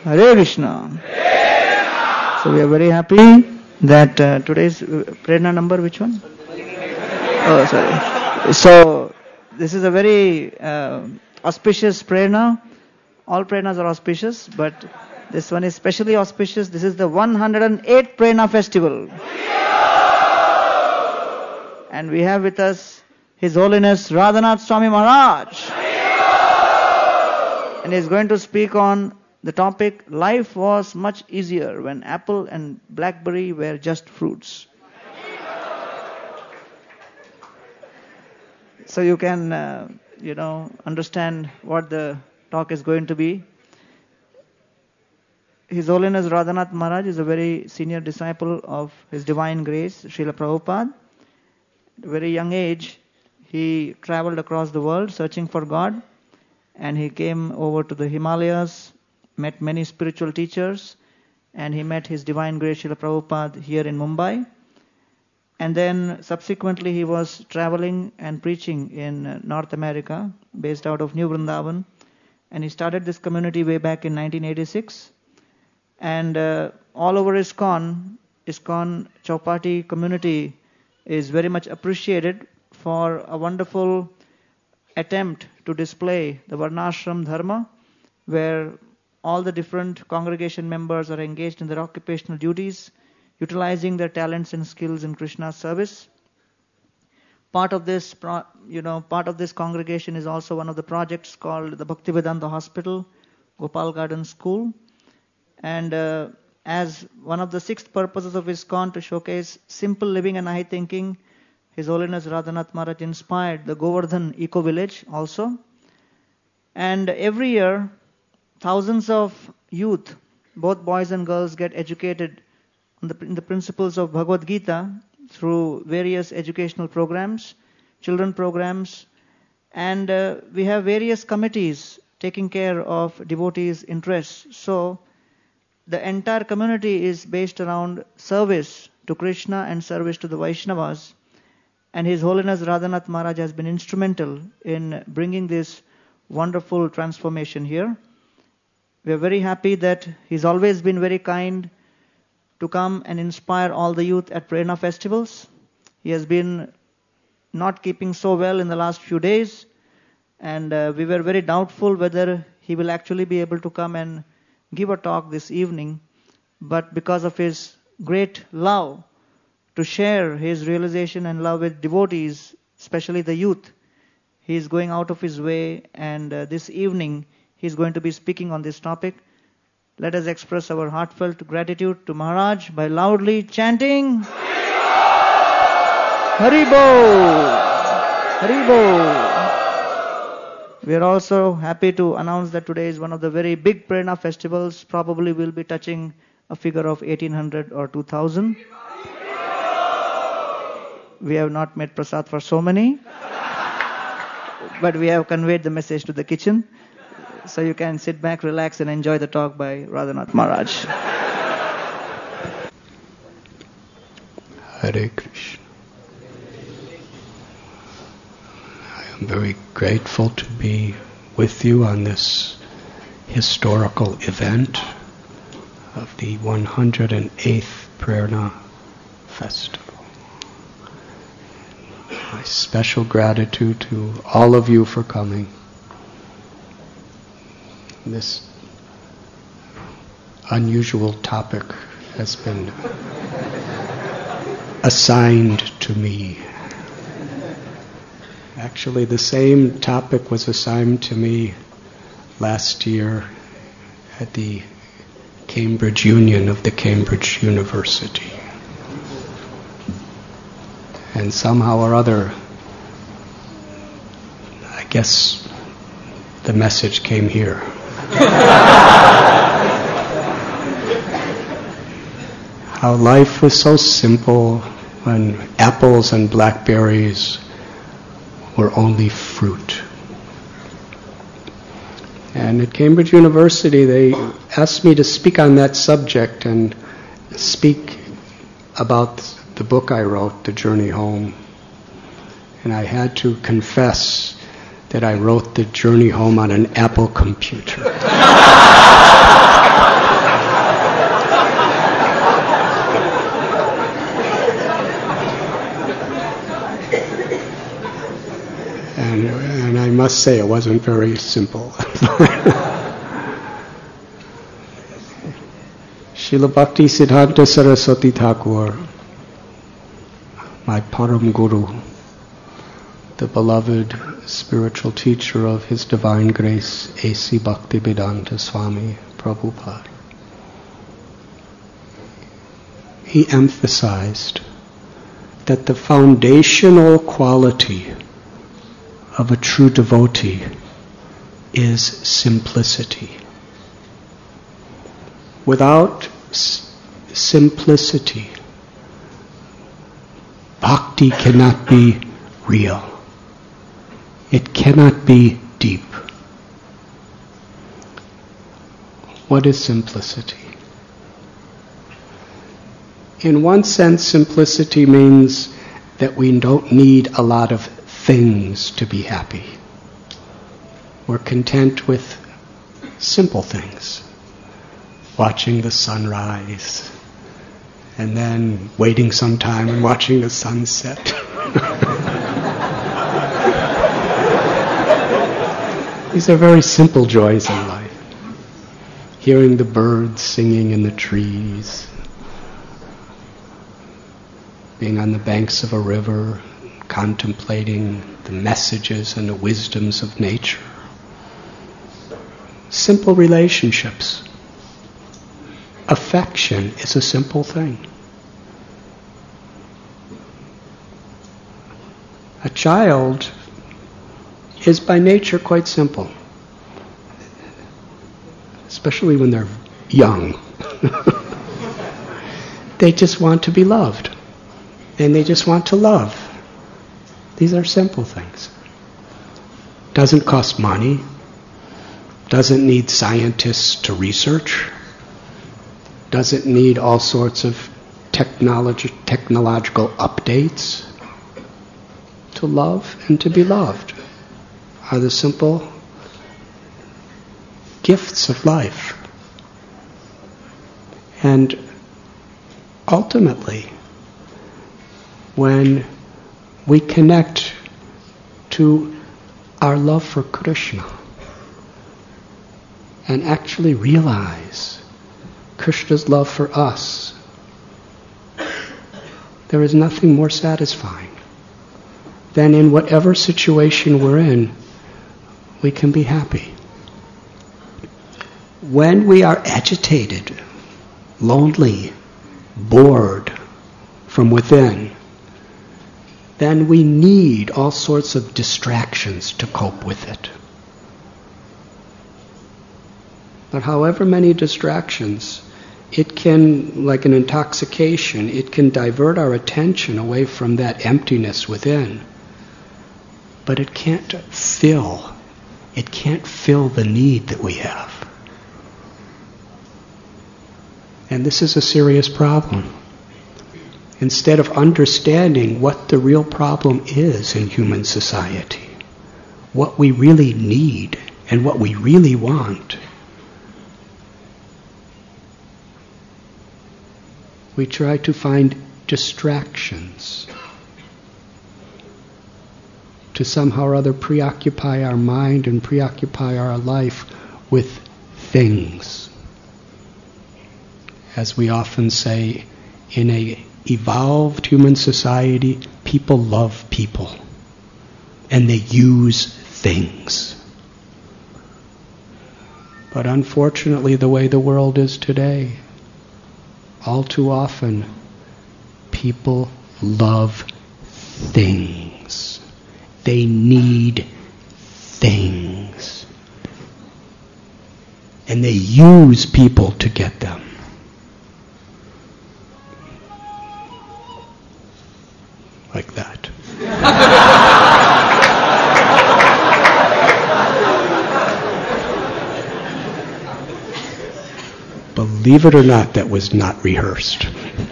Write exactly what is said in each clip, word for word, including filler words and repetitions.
Hare Krishna. So we are very happy that uh, today's uh, prerna number, which one? Oh, sorry. So this is a very uh, auspicious prerna. All prernas are auspicious, but this one is specially auspicious. This is the one hundred eighth prerna festival. And we have with us His Holiness Radhanath Swami Maharaj. And he is going to speak on the topic, life was much easier when apple and blackberry were just fruits. So you can, uh, you know, understand what the talk is going to be. His Holiness Radhanath Maharaj is a very senior disciple of His Divine Grace, Srila Prabhupada. At a very young age, he traveled across the world searching for God, and he came over to the Himalayas, met many spiritual teachers, and he met His Divine Grace Srila Prabhupada here in Mumbai. And then subsequently he was traveling and preaching in North America, based out of New Vrindavan. And he started this community way back in nineteen eighty-six. And uh, all over ISKCON, ISKCON Chowpatty community is very much appreciated for a wonderful attempt to display the Varnashram Dharma, where all the different congregation members are engaged in their occupational duties, utilizing their talents and skills in Krishna's service. Part of this, you know, part of this congregation is also one of the projects called the Bhaktivedanta Hospital, Gopal Garden School. And uh, as one of the sixth purposes of ISKCON to showcase simple living and high thinking, His Holiness Radhanath Maharaj inspired the Govardhan Eco Village also. And every year, thousands of youth, both boys and girls, get educated on the, in the principles of Bhagavad Gita through various educational programs, children programs, and uh, we have various committees taking care of devotees' interests. So the entire community is based around service to Krishna and service to the Vaishnavas. And His Holiness Radhanath Maharaj has been instrumental in bringing this wonderful transformation here. We are very happy that he's always been very kind to come and inspire all the youth at prerna festivals. He has been not keeping so well in the last few days, and uh, we were very doubtful whether he will actually be able to come and give a talk this evening. But because of his great love to share his realization and love with devotees, especially the youth, he is going out of his way, and uh, this evening he is going to be speaking on this topic. Let us express our heartfelt gratitude to Maharaj by loudly chanting Haribo! Haribo! We are also happy to announce that today is one of the very big prerna festivals. Probably will be touching a figure of eighteen hundred or two thousand. We have not made prasad for so many, but we have conveyed the message to the kitchen. So you can sit back, relax, and enjoy the talk by Radhanath Maharaj. Hare Krishna. I am very grateful to be with you on this historical event of the one hundred eighth Prerna Festival. My special gratitude to all of you for coming. This unusual topic has been assigned to me. Actually, the same topic was assigned to me last year at the Cambridge Union of the Cambridge University. And somehow or other, I guess the message came here. How life was so simple when apples and blackberries were only fruit. And at Cambridge University, they asked me to speak on that subject and speak about the book I wrote, The Journey Home. And I had to confess that I wrote The Journey Home on an Apple computer. must say it wasn't very simple. Srila Bhakti Siddhanta Saraswati Thakur, my Param Guru, the beloved spiritual teacher of His Divine Grace, A C Bhaktivedanta Swami Prabhupada, he emphasized that the foundational quality of a true devotee is simplicity. Without s- simplicity, bhakti cannot be real. It cannot be deep. What is simplicity? In one sense, simplicity means that we don't need a lot of things to be happy. We're content with simple things. Watching the sunrise, and then waiting some time and watching the sunset. These are very simple joys in life. Hearing the birds singing in the trees, being on the banks of a river, contemplating the messages and the wisdoms of nature. Simple relationships. Affection is a simple thing. A child is by nature quite simple, especially when they're young. They just want to be loved, and they just want to love. These are simple things. Doesn't cost money, doesn't need scientists to research, doesn't need all sorts of technology, technological updates. To love and to be loved are the simple gifts of life. And ultimately, when we connect to our love for Krishna and actually realize Krishna's love for us, there is nothing more satisfying than in whatever situation we're in, we can be happy. When we are agitated, lonely, bored from within, then we need all sorts of distractions to cope with it. But however many distractions, it can, like an intoxication, it can divert our attention away from that emptiness within. But it can't fill, it can't fill the need that we have. And this is a serious problem. Instead of understanding what the real problem is in human society, what we really need and what we really want, we try to find distractions to somehow or other preoccupy our mind and preoccupy our life with things. As we often say, in a evolved human society, people love people and they use things. But unfortunately, the way the world is today, all too often, people love things. They need things. And they use people to get them. Like that. Believe it or not, that was not rehearsed.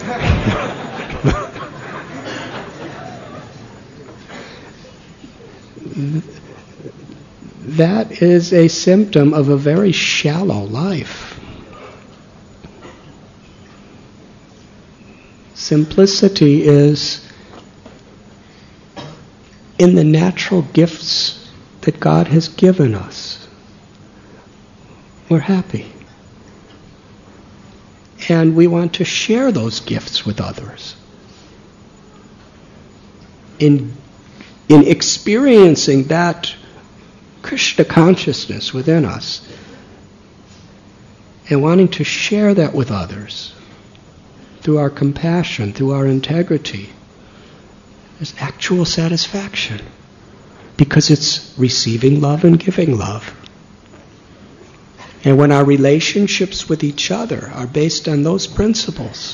That is a symptom of a very shallow life. Simplicity is in the natural gifts that God has given us, we're happy. And we want to share those gifts with others. In, in experiencing that Krishna consciousness within us and wanting to share that with others through our compassion, through our integrity, there's actual satisfaction because it's receiving love and giving love. And when our relationships with each other are based on those principles,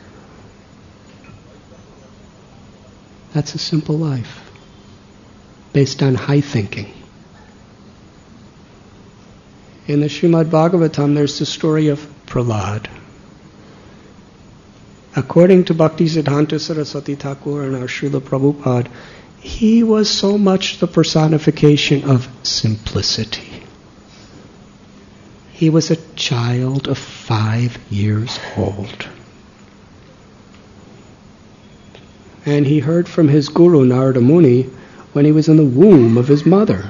that's a simple life, based on high thinking. In the Srimad Bhagavatam, there's the story of Prahlad. According to Bhaktisiddhanta Saraswati Thakur and our Srila Prabhupada, he was so much the personification of simplicity. He was a child of five years old. And he heard from his guru, Narada Muni, when he was in the womb of his mother.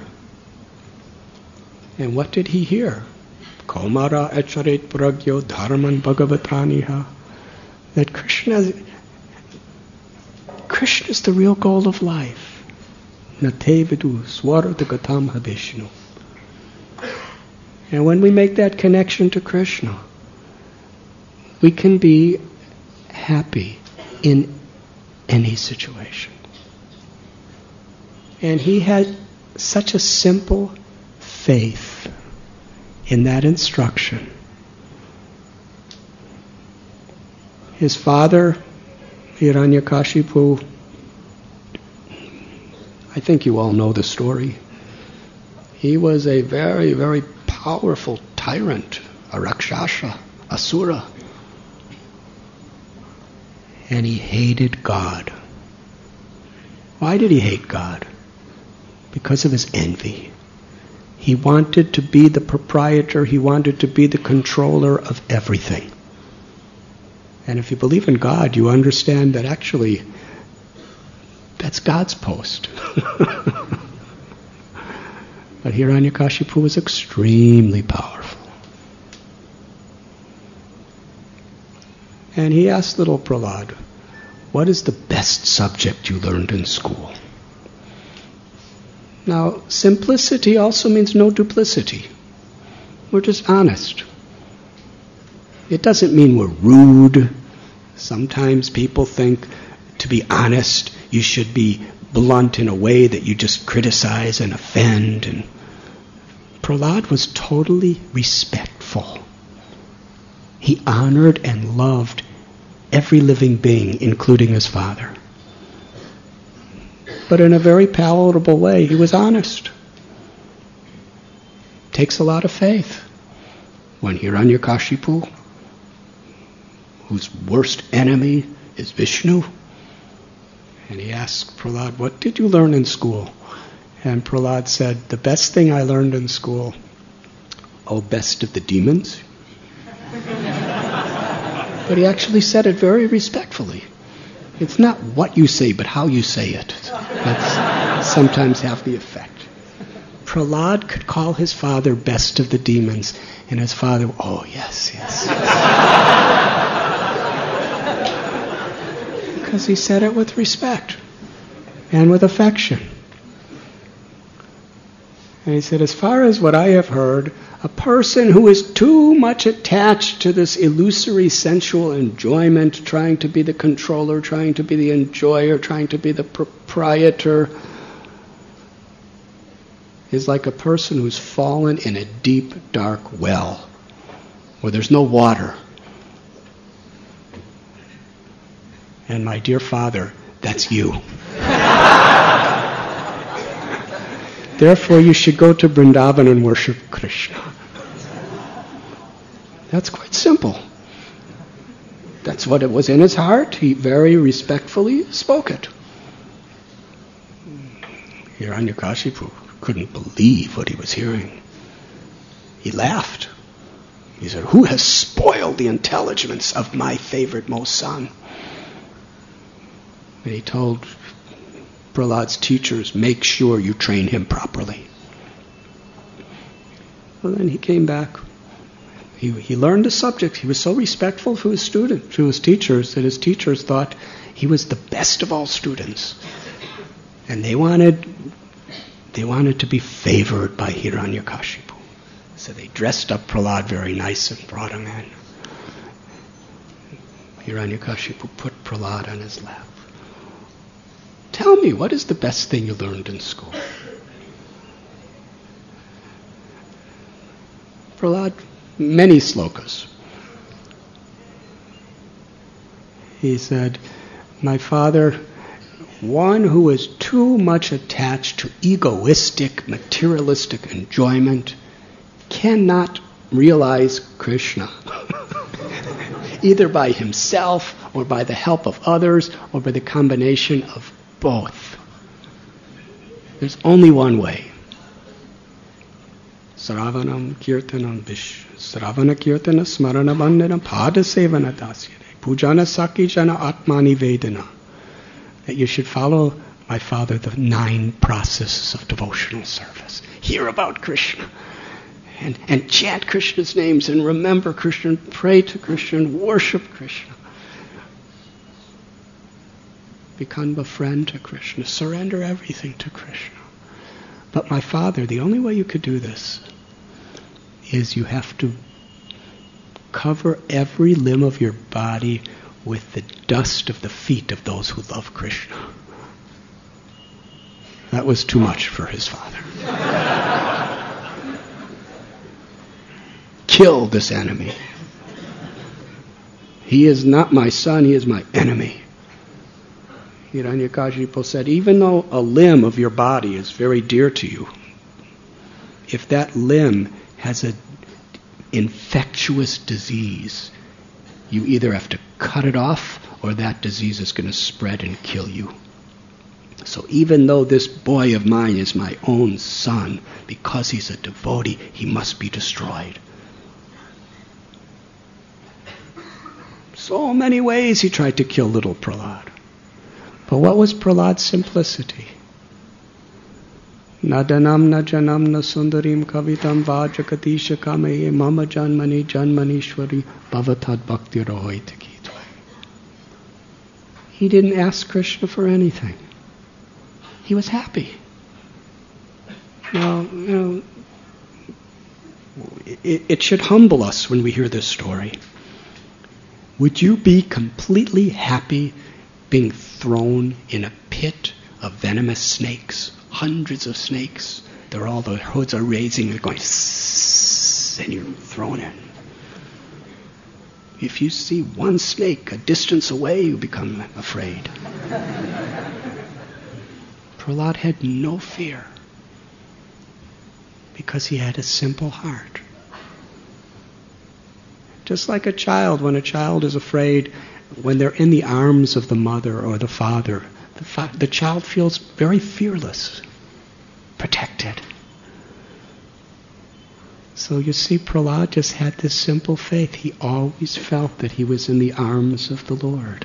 And what did he hear? Kaumara echaret pragyo dharman bhagavataniha. That Krishna, Krishna is the real goal of life. Nate vidu swaradagatam habishnu. And when we make that connection to Krishna, we can be happy in any situation. And he had such a simple faith in that instruction. His father, Hiranyakashipu, I think you all know the story. He was a very, very powerful tyrant, a Rakshasa, Asura. And he hated God. Why did he hate God? Because of his envy. He wanted to be the proprietor, he wanted to be the controller of everything. And if you believe in God, you understand that actually that's God's post. But Hiranyakashipu was extremely powerful. And he asked little Prahlad, what is the best subject you learned in school? Now, simplicity also means no duplicity. We're just honest. It doesn't mean we're rude. Sometimes people think to be honest, you should be blunt in a way that you just criticize and offend. And Prahlad was totally respectful. He honored and loved every living being, including his father. But in a very palatable way, he was honest. Takes a lot of faith. When Hiranyakashipu, whose worst enemy is Vishnu, and he asked Prahlad, what did you learn in school? And Prahlad said, the best thing I learned in school, oh, best of the demons. But he actually said it very respectfully. It's not what you say, but how you say it. That's sometimes have the effect. Prahlad could call his father best of the demons, and his father, oh, yes, yes, yes. Because he said it with respect and with affection. And he said, as far as what I have heard, a person who is too much attached to this illusory sensual enjoyment, trying to be the controller, trying to be the enjoyer, trying to be the proprietor, is like a person who's fallen in a deep, dark well where there's no water. And my dear father, that's you. Therefore, you should go to Vrindavan and worship Krishna. That's quite simple. That's what it was in his heart. He very respectfully spoke it. Hiranyakashipu couldn't believe what he was hearing. He laughed. He said, who has spoiled the intelligence of my favorite most son? And he told Prahlad's teachers, make sure you train him properly. Well, then he came back. He, he learned the subject. He was so respectful to his students, to his teachers, that his teachers thought he was the best of all students. And they wanted, they wanted to be favored by Hiranyakashipu. So they dressed up Prahlad very nice and brought him in. Hiranyakashipu put Prahlad on his lap. Tell me, what is the best thing you learned in school? Prahlad, many slokas. He said, my father, one who is too much attached to egoistic, materialistic enjoyment cannot realize Krishna, either by himself or by the help of others or by the combination of both. There's only one way. Sravanam kirtanam vish, Sravana kirtana smarana bandana pada sevana dasyade, pujana saki jana atmani vedana. That you should follow my father the nine processes of devotional service. Hear about Krishna. And, and chant Krishna's names and remember Krishna and pray to Krishna and worship Krishna. Become a friend to Krishna. Surrender everything to Krishna. But my father, the only way you could do this is you have to cover every limb of your body with the dust of the feet of those who love Krishna. That was too much for his father. Kill this enemy. He is not my son, he is my enemy. Hiranyakashipu said, even though a limb of your body is very dear to you, if that limb has an infectious disease, you either have to cut it off or that disease is going to spread and kill you. So even though this boy of mine is my own son, because he's a devotee, he must be destroyed. So many ways he tried to kill little Prahlad. But what was Prahlad's simplicity? Nadanam na janam na sundarim kavitam vajakatisha kamaye mama janmani janmanishwari bhavatad bhakti rohoita kitva. He didn't ask Krishna for anything. He was happy. Now, you know, it, it should humble us when we hear this story. Would you be completely happy being thrown in a pit of venomous snakes? Hundreds of snakes. They're all, the hoods are raising, they're going, and you're thrown in. If you see one snake a distance away, you become afraid. Prahlad had no fear because he had a simple heart. Just like a child, when a child is afraid, when they're in the arms of the mother or the father, the, fa- the child feels very fearless, protected. So you see, Prahlad just had this simple faith. He always felt that he was in the arms of the Lord.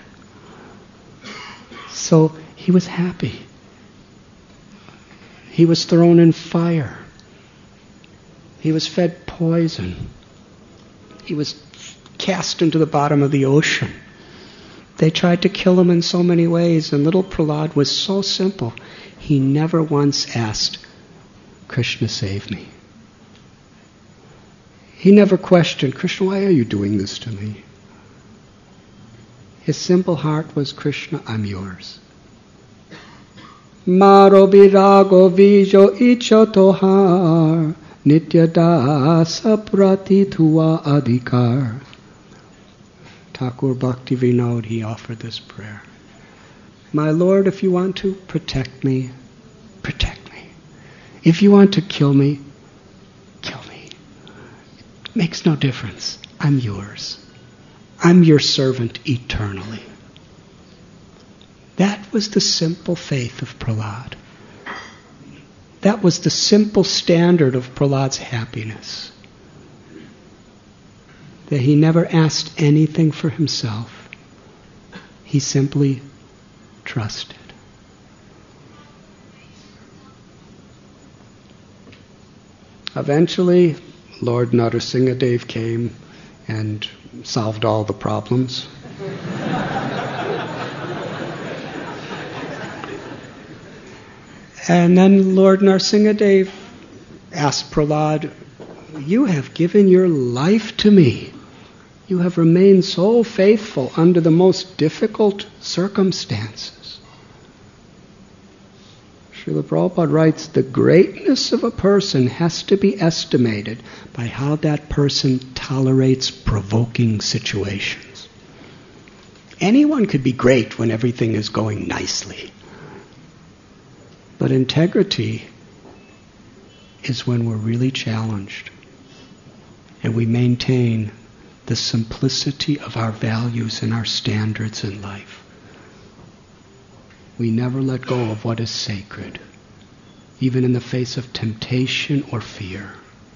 So he was happy. He was thrown in fire. He was fed poison. He was cast into the bottom of the ocean. They tried to kill him in so many ways, and little Prahlad was so simple. He never once asked, Krishna, save me. He never questioned, Krishna, why are you doing this to me? His simple heart was, Krishna, I'm yours. Maro virago vijo icho tohar nitya dasa prati thua adhikar. Thakur Bhakti Vinod, he offered this prayer. My Lord, if you want to protect me, protect me. If you want to kill me, kill me. It makes no difference. I'm yours. I'm your servant eternally. That was the simple faith of Prahlad. That was the simple standard of Prahlad's happiness. That he never asked anything for himself. He simply trusted. Eventually, Lord Narasimhadev came and solved all the problems. And then Lord Narasimhadev asked Prahlad, "You have given your life to me. You have remained so faithful under the most difficult circumstances." Srila Prabhupada writes, the greatness of a person has to be estimated by how that person tolerates provoking situations. Anyone could be great when everything is going nicely. But integrity is when we're really challenged and we maintain the simplicity of our values and our standards in life. We never let go of what is sacred, even in the face of temptation or fear.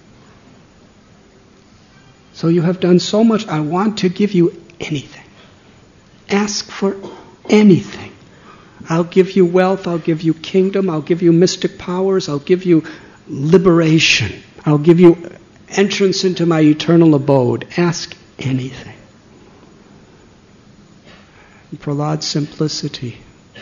So you have done so much. I want to give you anything. Ask for anything. I'll give you wealth, I'll give you kingdom, I'll give you mystic powers, I'll give you liberation, I'll give you entrance into my eternal abode. Ask anything. And Prahlad's simplicity.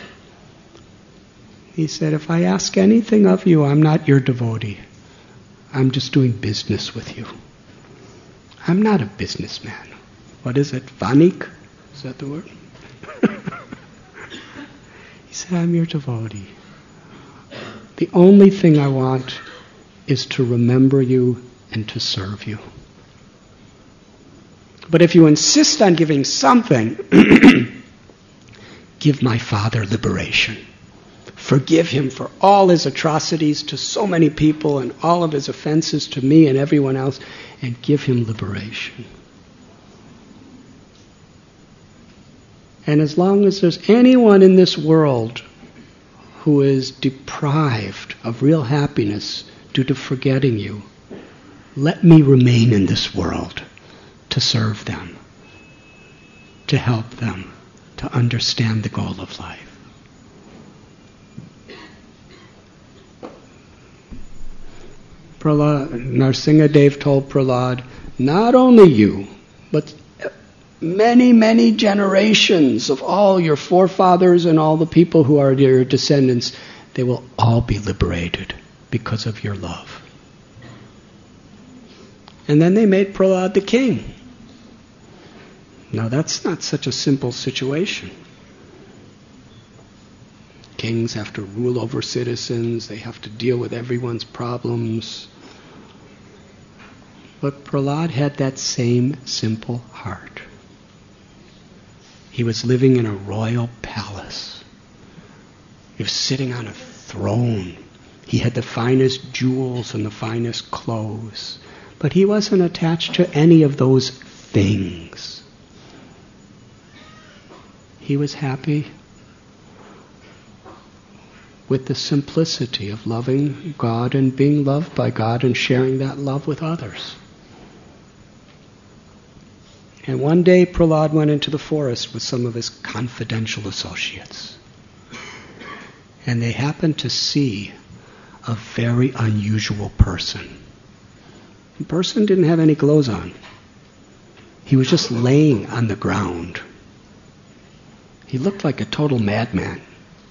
He said, if I ask anything of you, I'm not your devotee. I'm just doing business with you. I'm not a businessman. What is it? Vanik? Is that the word? He said, I'm your devotee. The only thing I want is to remember you and to serve you. But if you insist on giving something, give my father liberation. Forgive him for all his atrocities to so many people and all of his offenses to me and everyone else, and give him liberation. And as long as there's anyone in this world who is deprived of real happiness due to forgetting you, let me remain in this world to serve them, to help them, to understand the goal of life. Prahlad, Narasimhadev told Prahlad, not only you, but many, many generations of all your forefathers and all the people who are your descendants, they will all be liberated because of your love. And then they made Prahlad the king. Now that's not such a simple situation. Kings have to rule over citizens, they have to deal with everyone's problems. But Prahlad had that same simple heart. He was living in a royal palace. He was sitting on a throne. He had the finest jewels and the finest clothes. But he wasn't attached to any of those things. He was happy with the simplicity of loving God and being loved by God and sharing that love with others. And one day Prahlad went into the forest with some of his confidential associates. And they happened to see a very unusual person. The person didn't have any clothes on. He was just laying on the ground. He looked like a total madman.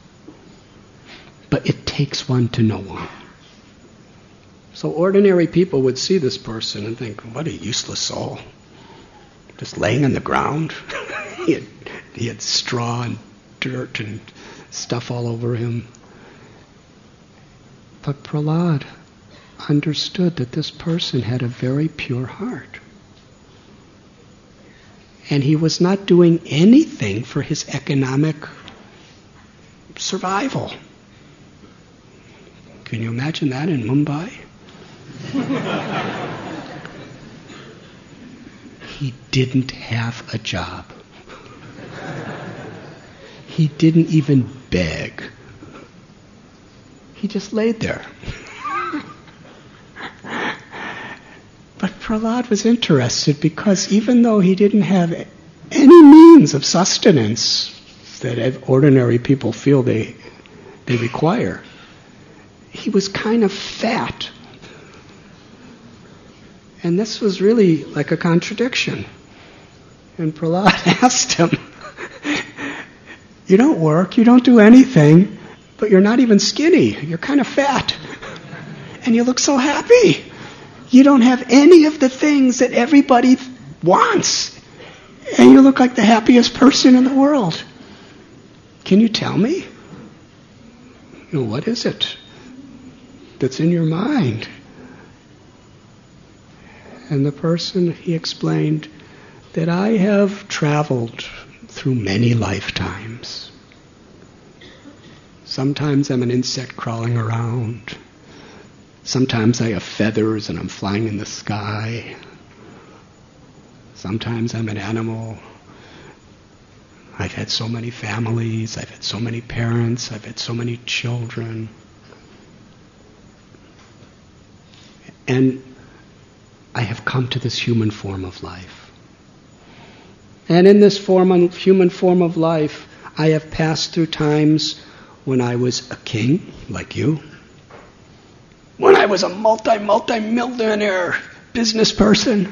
But it takes one to know one. So ordinary people would see this person and think, what a useless soul. Just laying on the ground. he, had, he had straw and dirt and stuff all over him. But Prahlad understood that this person had a very pure heart. And he was not doing anything for his economic survival. Can you imagine that in Mumbai? He didn't have a job. He didn't even beg. He just laid there. But Prahlad was interested because even though he didn't have any means of sustenance that ordinary people feel they, they require, he was kind of fat. And this was really like a contradiction. And Prahlad asked him, you don't work, you don't do anything, but you're not even skinny. You're kind of fat. And you look so happy. You don't have any of the things that everybody wants. And you look like the happiest person in the world. Can you tell me? You know, what is it that's in your mind? And the person, he explained that I have traveled through many lifetimes. Sometimes I'm an insect crawling around. Sometimes I have feathers and I'm flying in the sky. Sometimes I'm an animal. I've had so many families. I've had so many parents. I've had so many children. And I have come to this human form of life. And in this form of, human form of life, I have passed through times when I was a king, like you. When I was a multi, multi-millionaire business person.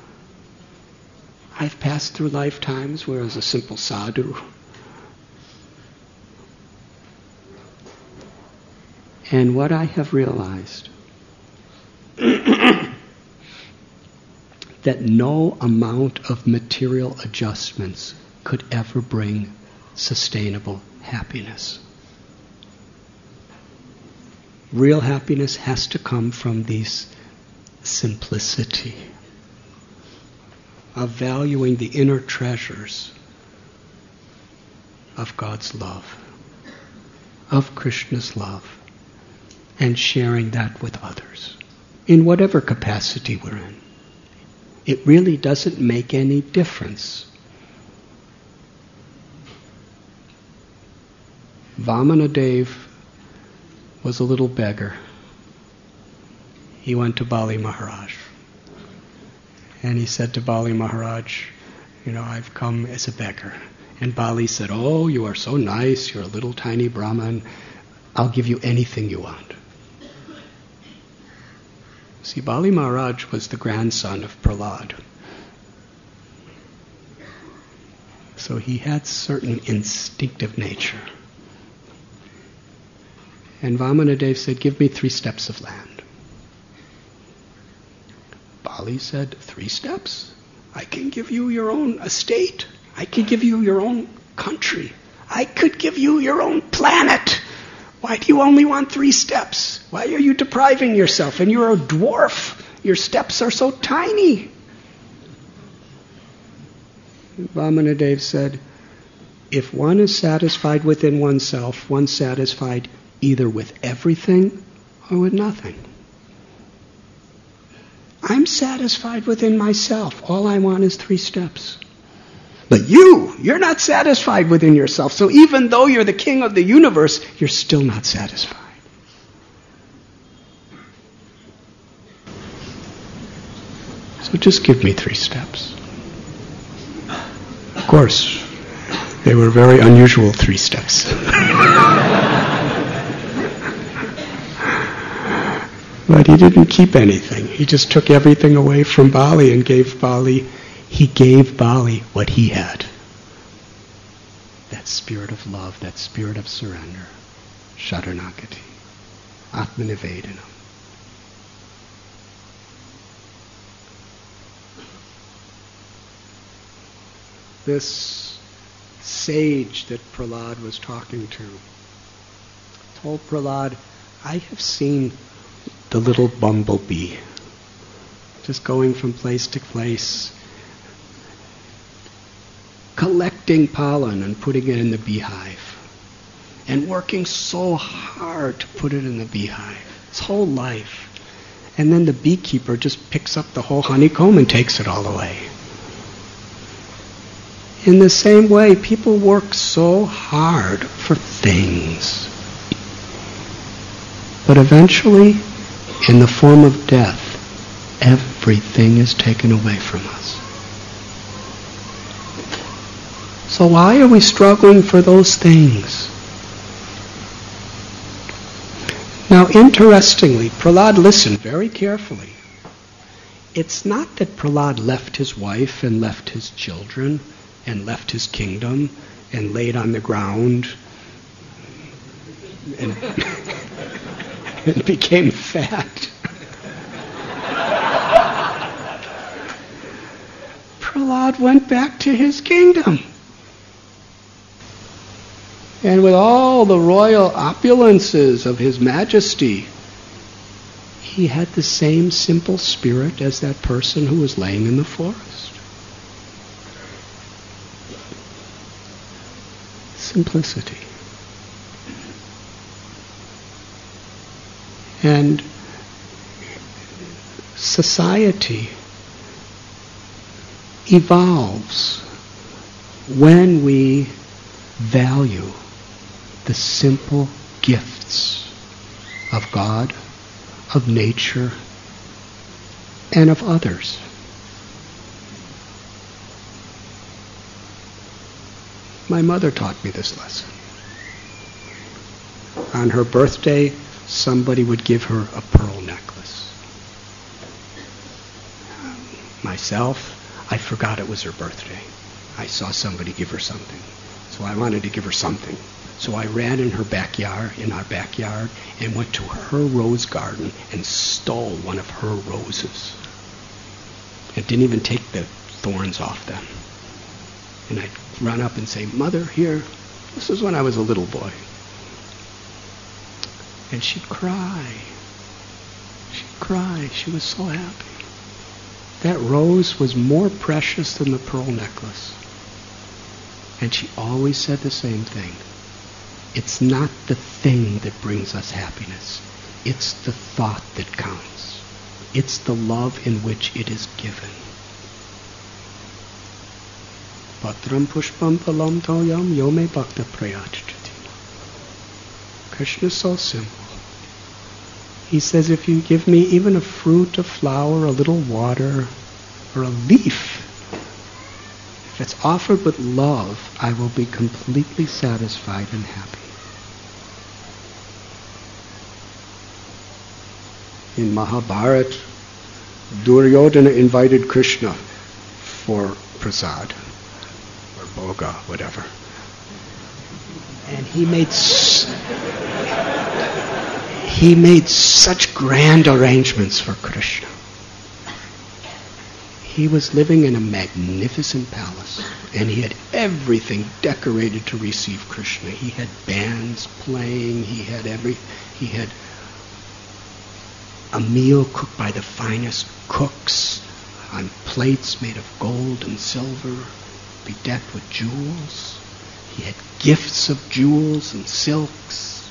I've passed through lifetimes where I was a simple sadhu. And what I have realized, that no amount of material adjustments could ever bring sustainable happiness. Real happiness has to come from this simplicity of valuing the inner treasures of God's love, of Krishna's love, and sharing that with others, in whatever capacity we're in. It really doesn't make any difference. Vamanadev was a little beggar. He went to Bali Maharaj. And he said to Bali Maharaj, you know, I've come as a beggar. And Bali said, oh, you are so nice. You're a little tiny Brahmin. I'll give you anything you want. See, Bali Maharaj was the grandson of Prahlad. So he had certain instinctive nature. And Vamanadev said, give me three steps of land. Bali said, three steps? I can give you your own estate. I can give you your own country. I could give you your own planet. Why do you only want three steps? Why are you depriving yourself? And you're a dwarf. Your steps are so tiny. Vamanadev said, if one is satisfied within oneself, one's satisfied either with everything or with nothing. I'm satisfied within myself. All I want is three steps. But you, you're not satisfied within yourself. So even though you're the king of the universe, you're still not satisfied. So just give me three steps. Of course, they were very unusual three steps. But he didn't keep anything. He just took everything away from Bali and gave Bali, he gave Bali what he had. That spirit of love, that spirit of surrender. Sharanagati. Atmanivedana. This sage that Prahlad was talking to told Prahlad, I have seen the little bumblebee just going from place to place, collecting pollen and putting it in the beehive, and working so hard to put it in the beehive, his whole life. And then the beekeeper just picks up the whole honeycomb and takes it all away. In the same way, people work so hard for things. But eventually, in the form of death, everything is taken away from us. So why are we struggling for those things? Now, interestingly, Prahlad listened very carefully. it's not that Prahlad left his wife and left his children and left his kingdom and laid on the ground and, and became fat. Prahlad went back to his kingdom. And with all the royal opulences of His Majesty, he had the same simple spirit as that person who was laying in the forest. Simplicity. And society evolves when we value the simple gifts of God, of nature, and of others. My mother taught me this lesson. On her birthday, somebody would give her a pearl necklace. Myself, I forgot it was her birthday. I saw somebody give her something. So I wanted to give her something. So I ran in her backyard, in our backyard, and went to her rose garden and stole one of her roses. And didn't even take the thorns off them. And I'd run up and say, "Mother, here." This was when I was a little boy. And she'd cry. She'd cry. She was so happy. That rose was more precious than the pearl necklace. And she always said the same thing. It's not the thing that brings us happiness. It's the thought that counts. It's the love in which it is given. Patram pushpam palam toyam yome bhakta prayachati. Krishna is so simple. He says, if you give me even a fruit, a flower, a little water, or a leaf, if it's offered with love, I will be completely satisfied and happy. In Mahabharata, Duryodhana invited Krishna for prasad, or bhoga, whatever. And he made s- he made such grand arrangements for Krishna. He was living in a magnificent palace, and he had everything decorated to receive Krishna. He had bands playing, he had every, he had a meal cooked by the finest cooks on plates made of gold and silver, bedecked with jewels. He had gifts of jewels and silks.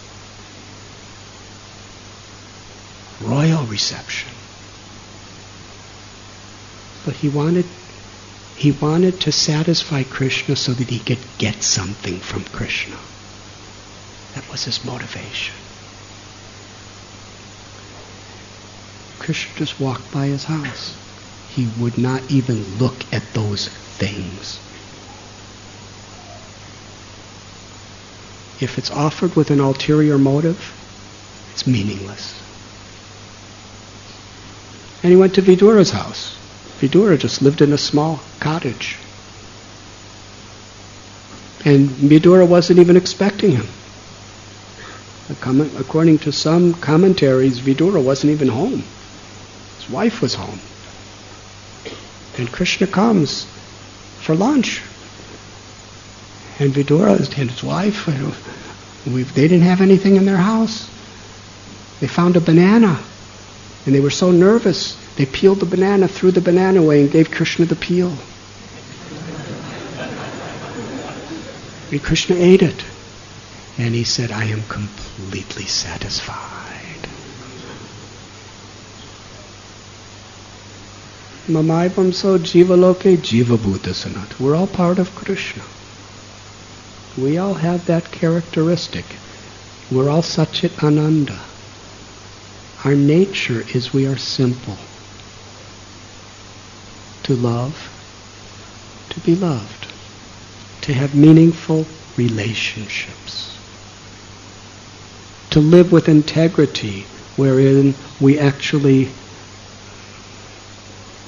Royal reception. But he wanted he wanted to satisfy Krishna so that he could get something from Krishna. That was his motivation. Krishna just walked by his house. He would not even look at those things. If it's offered with an ulterior motive, it's meaningless. And he went to Vidura's house. Vidura just lived in a small cottage. And Vidura wasn't even expecting him. According to some commentaries, Vidura wasn't even home. His wife was home. And Krishna comes for lunch. And Vidura and his wife, we've, they didn't have anything in their house. They found a banana. And they were so nervous, they peeled the banana, threw the banana away, and gave Krishna the peel. And Krishna ate it. And he said, I am completely satisfied. Mamaivam so jivaloke jiva bhuta sanat. We're all part of Krishna. We all have that characteristic. We're all Satchit Ananda. Our nature is we are simple. To love, to be loved, to have meaningful relationships, to live with integrity wherein we actually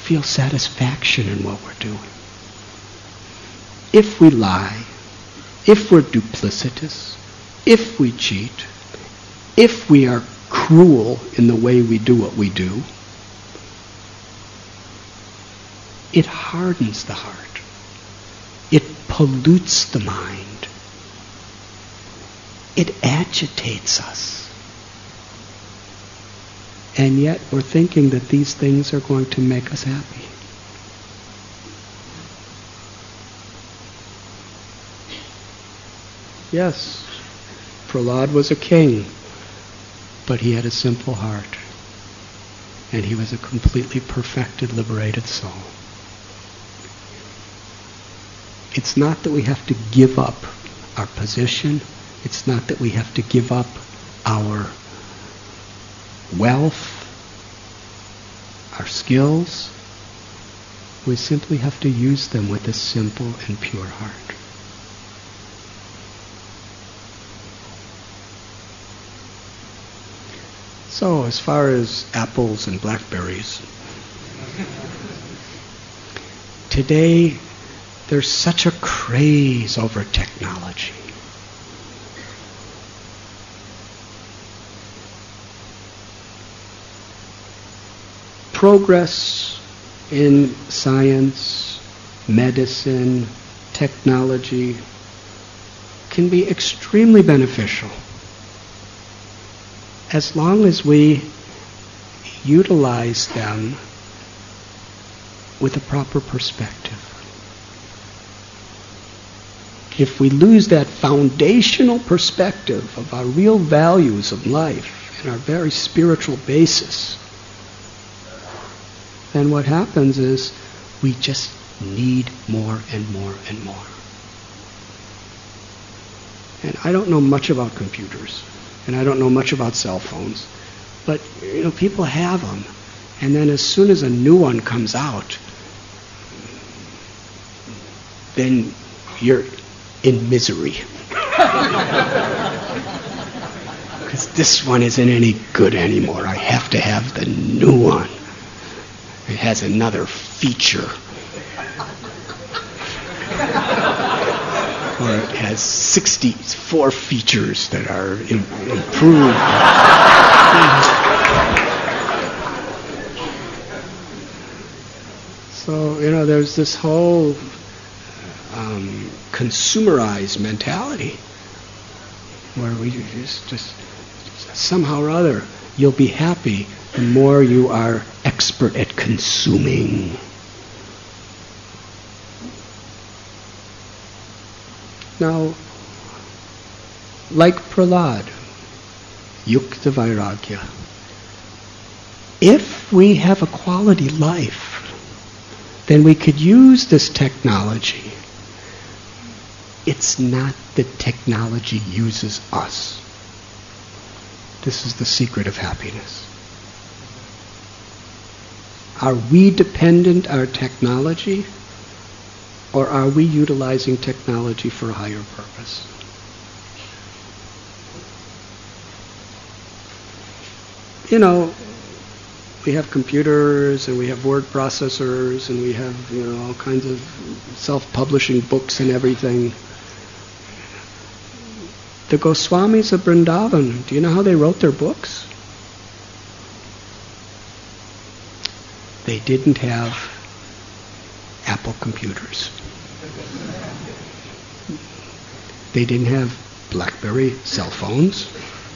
feel satisfaction in what we're doing. If we lie, if we're duplicitous, if we cheat, if we are cruel in the way we do what we do, it hardens the heart. It pollutes the mind. It agitates us. And yet we're thinking that these things are going to make us happy. Yes, Prahlad was a king, but he had a simple heart. And he was a completely perfected, liberated soul. It's not that we have to give up our position. It's not that we have to give up our wealth, our skills. We simply have to use them with a simple and pure heart. So, as far as apples and blackberries, today there's such a craze over technology. Progress in science, medicine, technology can be extremely beneficial as long as we utilize them with a proper perspective. If we lose that foundational perspective of our real values of life and our very spiritual basis, then what happens is we just need more and more and more. And I don't know much about computers, and I don't know much about cell phones, but you know, people have them. And then as soon as a new one comes out, then you're in misery. Because this one isn't any good anymore. I have to have the new one. It has another feature. Or it has sixty-four features that are im- improved. So, you know, there's this whole um, consumerized mentality where we just, just somehow or other you'll be happy the more you are expert at consuming. Now, like Prahlad, Yukta Vairagya, if we have a quality life, then we could use this technology. It's not that technology uses us. This is the secret of happiness. Are we dependent on our technology, or are we utilizing technology for a higher purpose? You know, we have computers and we have word processors and we have, you know, all kinds of self-publishing books and everything. The Goswamis of Vrindavan, do you know how they wrote their books? They didn't have Apple computers. They didn't have BlackBerry cell phones.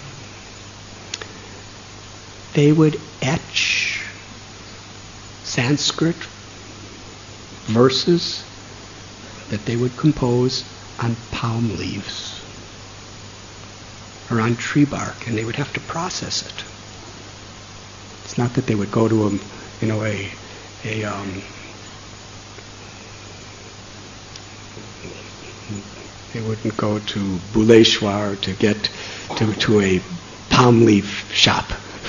They would etch Sanskrit verses that they would compose on palm leaves or on tree bark, and they would have to process it. It's not that they would go to a, you know, a, a um, they wouldn't go to Buleshwar to get to, to a palm leaf shop.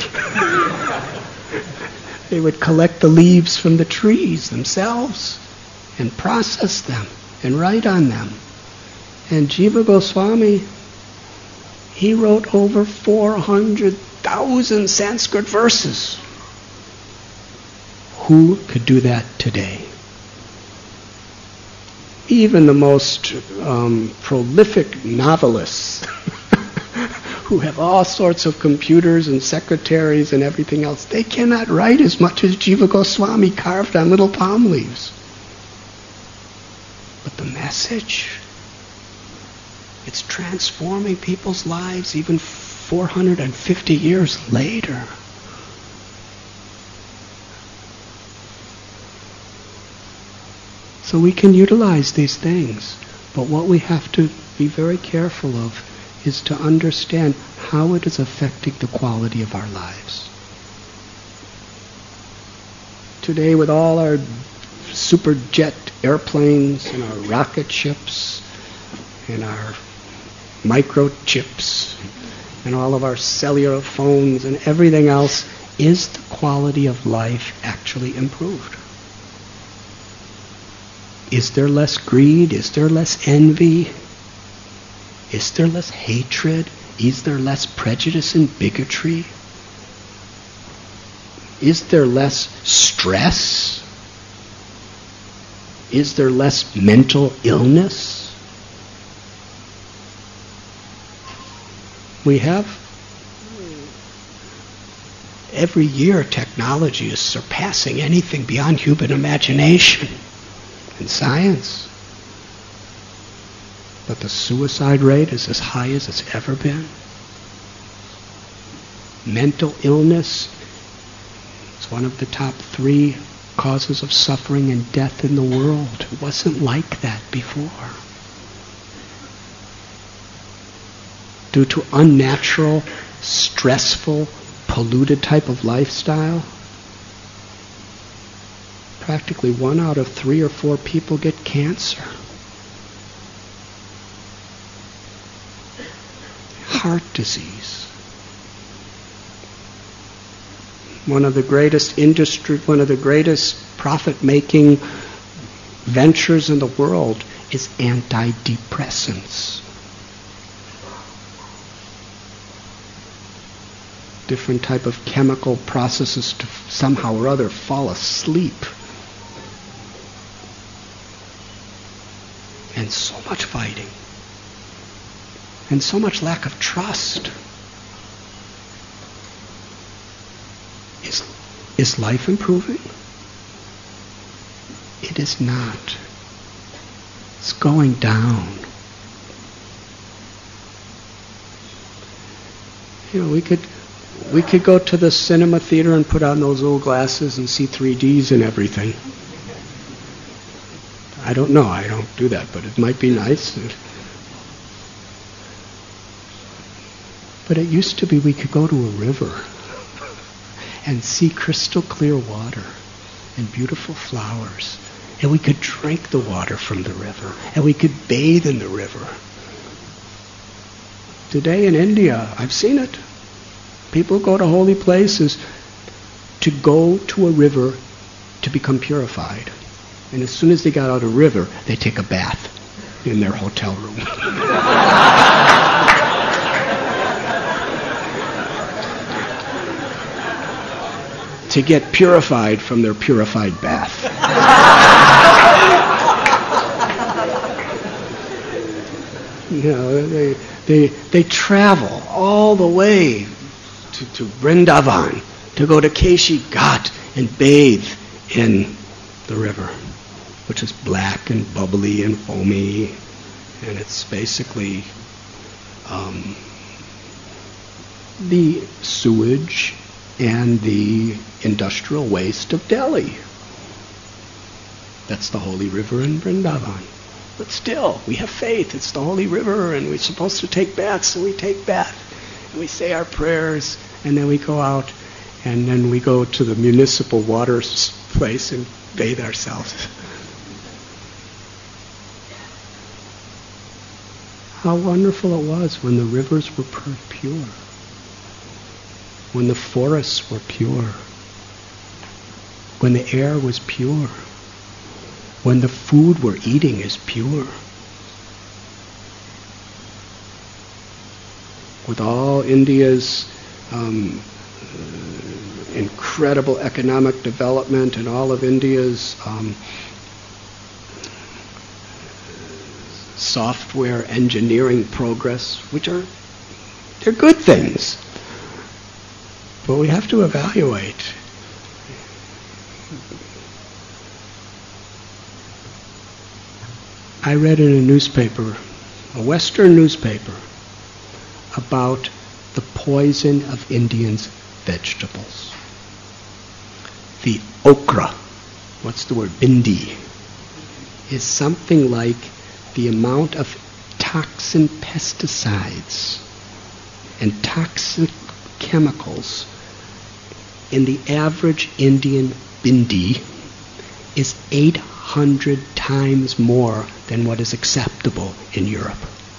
They would collect the leaves from the trees themselves and process them and write on them. And Jiva Goswami, he wrote over four hundred thousand Sanskrit verses. Who could do that today? Even the most um, prolific novelists who have all sorts of computers and secretaries and everything else, they cannot write as much as Jiva Goswami carved on little palm leaves. But the message, it's transforming people's lives even four hundred fifty years later. So we can utilize these things, but what we have to be very careful of is to understand how it is affecting the quality of our lives. Today, with all our super jet airplanes and our rocket ships and our microchips and all of our cellular phones and everything else, is the quality of life actually improved? Is there less greed? Is there less envy? Is there less hatred? Is there less prejudice and bigotry? Is there less stress? Is there less mental illness? We have, every year technology is surpassing anything beyond human imagination and science. But the suicide rate is as high as it's ever been. Mental illness is one of the top three causes of suffering and death in the world. It wasn't like that before. Due to unnatural, stressful, polluted type of lifestyle, practically one out of three or four people get cancer. Heart disease. One of the greatest industry, one of the greatest profit-making ventures in the world is antidepressants. Different type of chemical processes to somehow or other fall asleep. And so much fighting. And so much lack of trust. Is, is life improving? It is not. It's going down. You know, we could we could go to the cinema theater and put on those little glasses and see three Ds and everything. I don't know, I don't do that, but it might be nice. But it used to be we could go to a river and see crystal clear water and beautiful flowers. And we could drink the water from the river. And we could bathe in the river. Today in India, I've seen it. People go to holy places to go to a river to become purified. And as soon as they got out of the river, they take a bath in their hotel room. To get purified from their purified bath. You know, they, they, they travel all the way to, to Vrindavan to go to Keshi Ghat and bathe in the river, which is black and bubbly and foamy, and it's basically um, the sewage and the industrial waste of Delhi. That's the holy river in Vrindavan. But still, we have faith. It's the holy river, and we're supposed to take baths, so we take bath. And we say our prayers, and then we go out, and then we go to the municipal water place and bathe ourselves. How wonderful it was when the rivers were pure. When the forests were pure, when the air was pure, when the food we're eating is pure. With all India's um, incredible economic development and all of India's um, software engineering progress, which are, they're good things. But we have to evaluate. I read in a newspaper, a Western newspaper, about the poison of Indians' vegetables. The okra, what's the word, bindi, is something like the amount of toxin pesticides and toxic chemicals in the average Indian bindi is eight hundred times more than what is acceptable in Europe.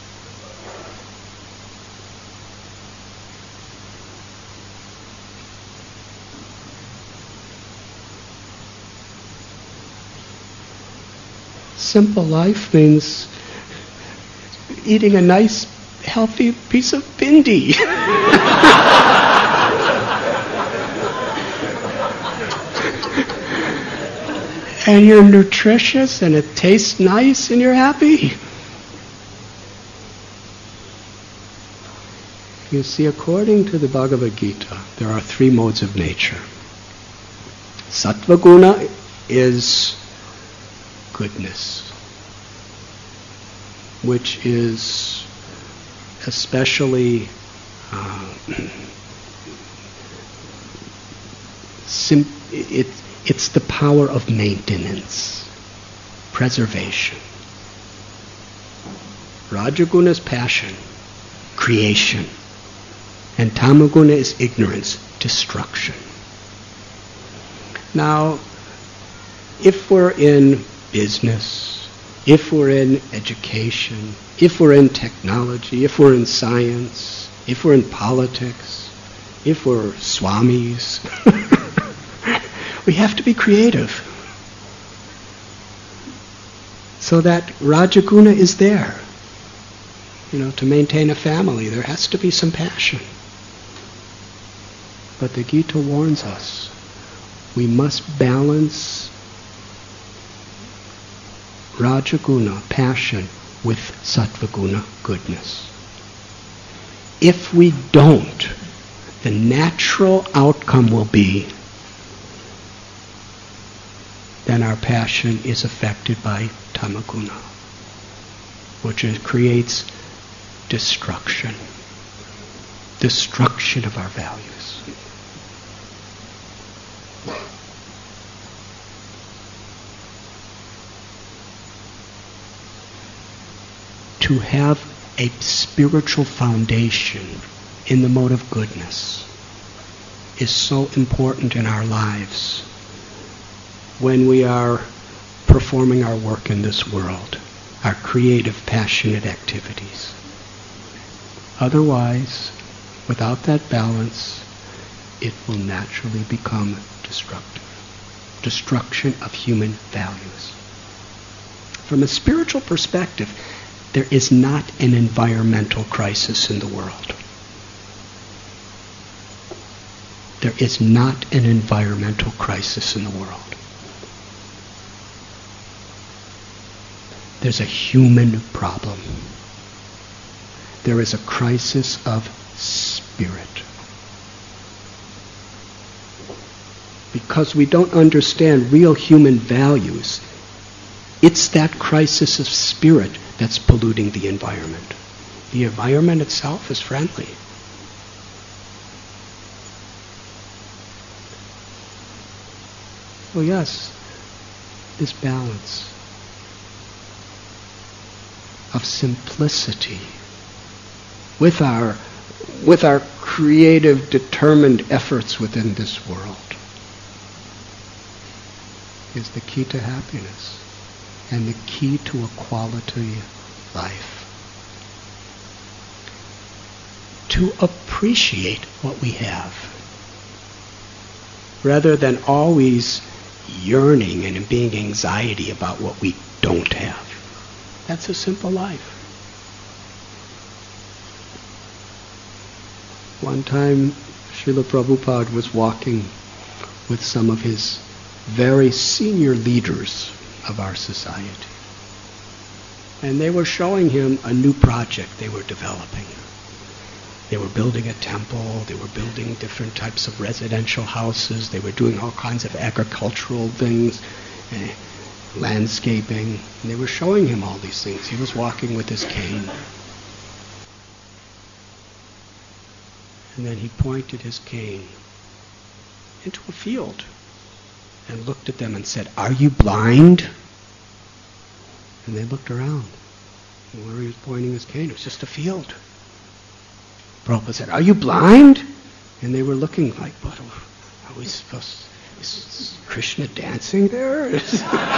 Simple life means eating a nice, healthy piece of bindi. And you're nutritious and it tastes nice and you're happy. You see, according to the Bhagavad Gita, there are three modes of nature. Sattva guna is goodness, which is especially uh, sim- it, it's the power of maintenance, preservation. Rajaguna is passion, creation, and tamaguna is ignorance, destruction. Now, if we're in business, if we're in education, if we're in technology, if we're in science, if we're in politics, if we're swamis, we have to be creative. So that Rajaguna is there. You know, to maintain a family, there has to be some passion. But the Gita warns us, we must balance Rajaguna, passion, with Sattvaguna, goodness. If we don't, the natural outcome will be then our passion is affected by tamaguna, which is, creates destruction. Destruction of our values. To have a spiritual foundation in the mode of goodness is so important in our lives when we are performing our work in this world, our creative, passionate activities. Otherwise, without that balance, it will naturally become destructive. Destruction of human values. From a spiritual perspective, there is not an environmental crisis in the world. There is not an environmental crisis in the world. There's a human problem. There is a crisis of spirit. Because we don't understand real human values, it's that crisis of spirit that's polluting the environment. The environment itself is friendly. Well, yes, this balance of simplicity with our with our creative, determined efforts within this world is the key to happiness and the key to a quality life. To appreciate what we have rather than always yearning and being anxiety about what we don't have. That's a simple life. One time, Srila Prabhupada was walking with some of his very senior leaders of our society. And they were showing him a new project they were developing. They were building a temple, they were building different types of residential houses, they were doing all kinds of agricultural things, eh, landscaping, and they were showing him all these things. He was walking with his cane. And then he pointed his cane into a field and looked at them and said, "Are you blind?" And they looked around. And where he was pointing his cane, it was just a field. Prabhupada said, "Are you blind?" And they were looking like, "What are we supposed to, is, is Krishna dancing there? is,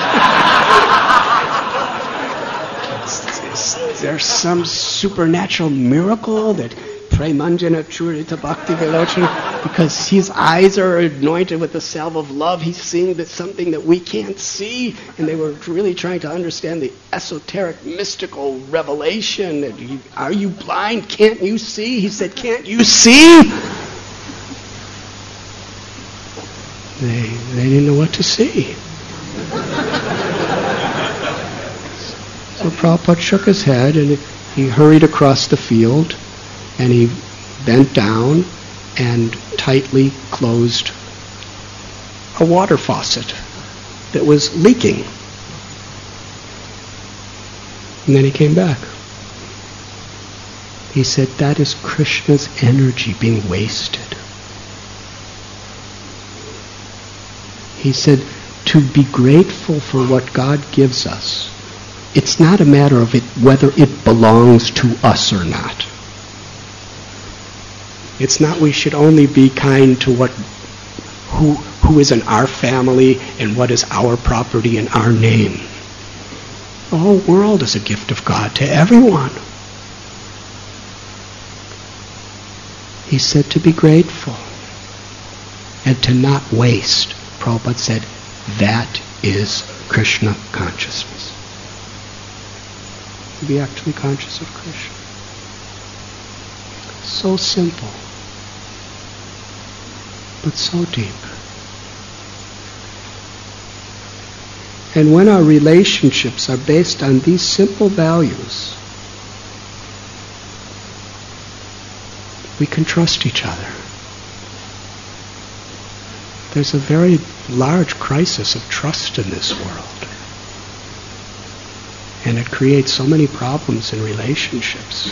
is, is there some supernatural miracle that Premanjana Churita Bhakti Vilochana, because his eyes are anointed with the salve of love, he's seeing that something that we can't see?" And they were really trying to understand the esoteric, mystical revelation. That you, are you blind? Can't you see? He said, "Can't you see?" They, they didn't know what to see. So Prabhupada shook his head and he hurried across the field. And he bent down and tightly closed a water faucet that was leaking. And then he came back. He said, "That is Krishna's energy being wasted." He said, to be grateful for what God gives us, it's not a matter of it whether it belongs to us or not. It's not we should only be kind to what who who is in our family and what is our property in our name. The whole world is a gift of God to everyone. He said to be grateful and to not waste. Prabhupada said, that is Krishna consciousness. To be actually conscious of Krishna. So simple, but so deep. And when our relationships are based on these simple values, we can trust each other. There's a very large crisis of trust in this world. And it creates so many problems in relationships.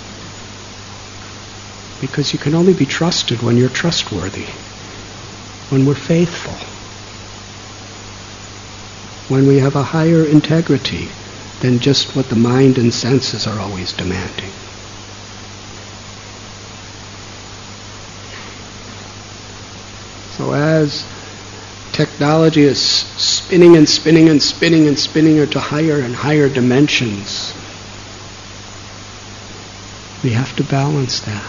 Because you can only be trusted when you're trustworthy, when we're faithful, when we have a higher integrity than just what the mind and senses are always demanding. So as technology is spinning and spinning and spinning and spinning into higher and higher dimensions, we have to balance that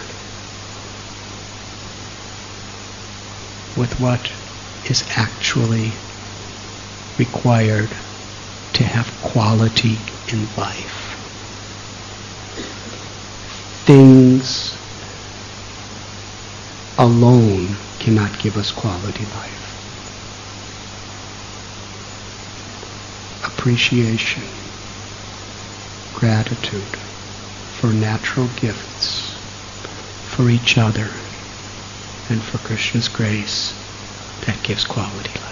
with what is actually required to have quality in life. Things alone cannot give us quality life. Appreciation, gratitude for natural gifts, for each other, and for Krishna's grace, that gives quality life.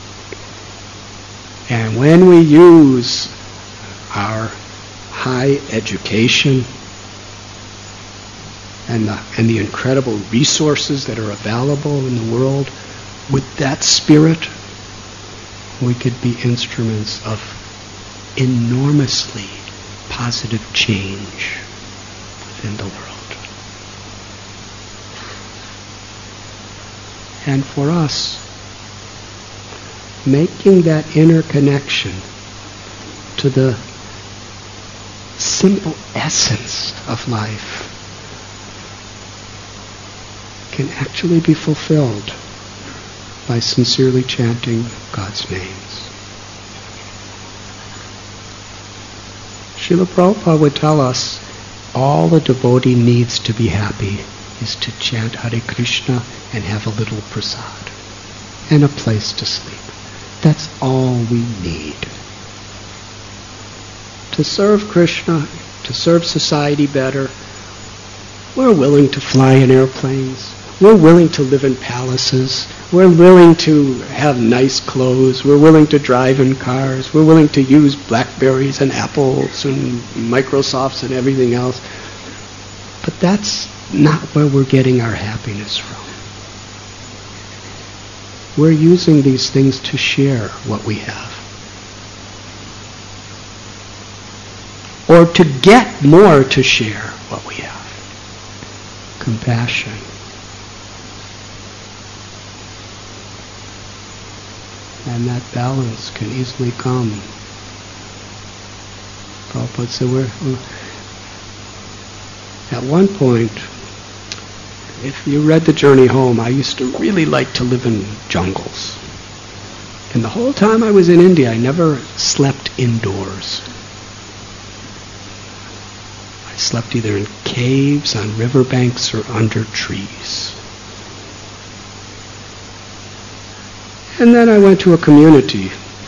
And when we use our high education and the, and the incredible resources that are available in the world, with that spirit, we could be instruments of enormously positive change within the world. And for us, making that inner connection to the simple essence of life can actually be fulfilled by sincerely chanting God's names. Srila Prabhupada would tell us all a devotee needs to be happy is to chant Hare Krishna and have a little prasad. and a place to sleep. That's all we need. To serve Krishna, to serve society better, we're willing to fly in airplanes. We're willing to live in palaces. We're willing to have nice clothes. We're willing to drive in cars. We're willing to use Blackberries and Apples and Microsofts and everything else. But that's not where we're getting our happiness from. We're using these things to share what we have. Or to get more to share what we have. Compassion. And that balance can easily come. Prabhupada said, we're, at one point, if you read The Journey Home, I used to really like to live in jungles. And the whole time I was in India, I never slept indoors. I slept either in caves, on riverbanks, or under trees. And then I went to a community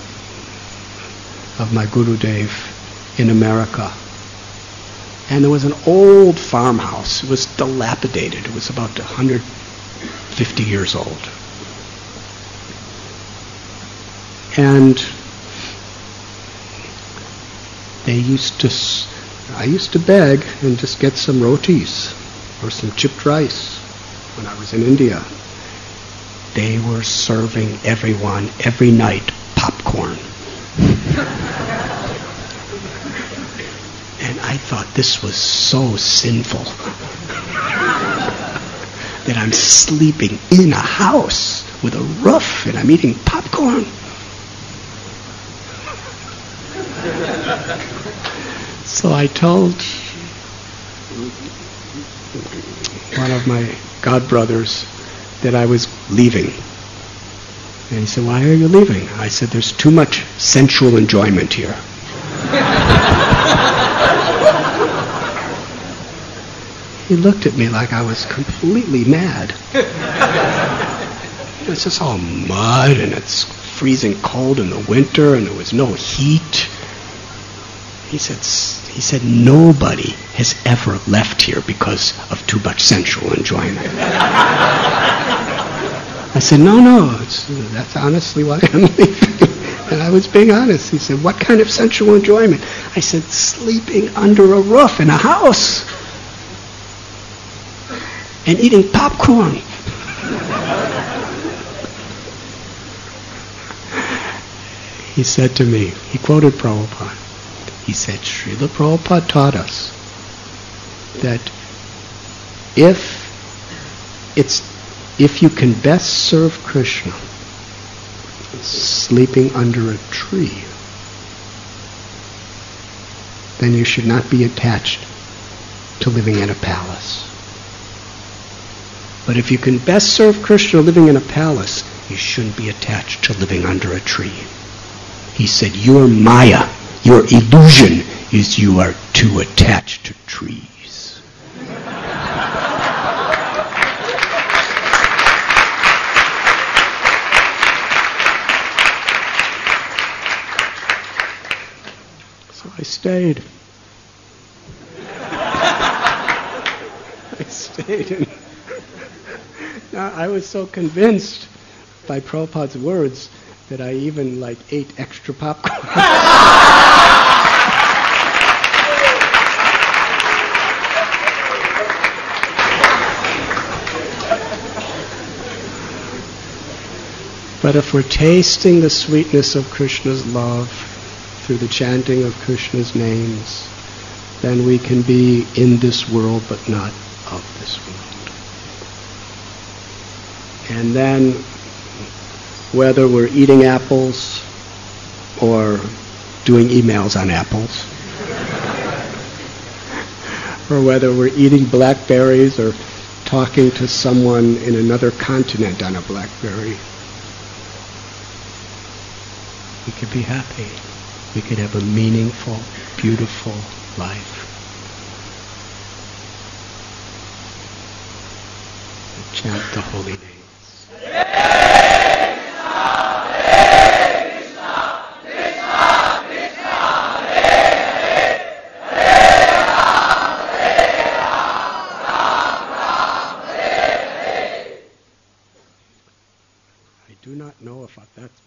of my Gurudev in America. And there was an old farmhouse. It was dilapidated. It was about one hundred fifty years old. And they used to, I used to beg and just get some rotis or some chipped rice when I was in India. They were serving everyone every night popcorn. And I thought this was so sinful that I'm sleeping in a house with a roof and I'm eating popcorn. So I told one of my godbrothers that I was leaving. And he said, why are you leaving? I said, there's too much sensual enjoyment here. He looked at me like I was completely mad. It's just all mud and it's freezing cold in the winter and there was no heat. He said, he said, nobody has ever left here because of too much sensual enjoyment. I said, no, no, it's, that's honestly why I'm leaving. And I was being honest. He said, what kind of sensual enjoyment? I said, sleeping under a roof in a house and eating popcorn. He said to me, he quoted Prabhupada. He said, Srila Prabhupada taught us that if it's if you can best serve Krishna sleeping under a tree, then you should not be attached to living in a palace. But if you can best serve Krishna living in a palace, you shouldn't be attached to living under a tree. He said, your maya, your illusion is you are too attached to trees. So I stayed. I stayed. And now, I was so convinced by Prabhupada's words that I even like ate extra popcorn. But if we're tasting the sweetness of Krishna's love through the chanting of Krishna's names, then we can be in this world but not of this world. And then whether we're eating apples or doing emails on apples, or whether we're eating blackberries or talking to someone in another continent on a blackberry, we could be happy. We could have a meaningful, beautiful life. Chant the holy names.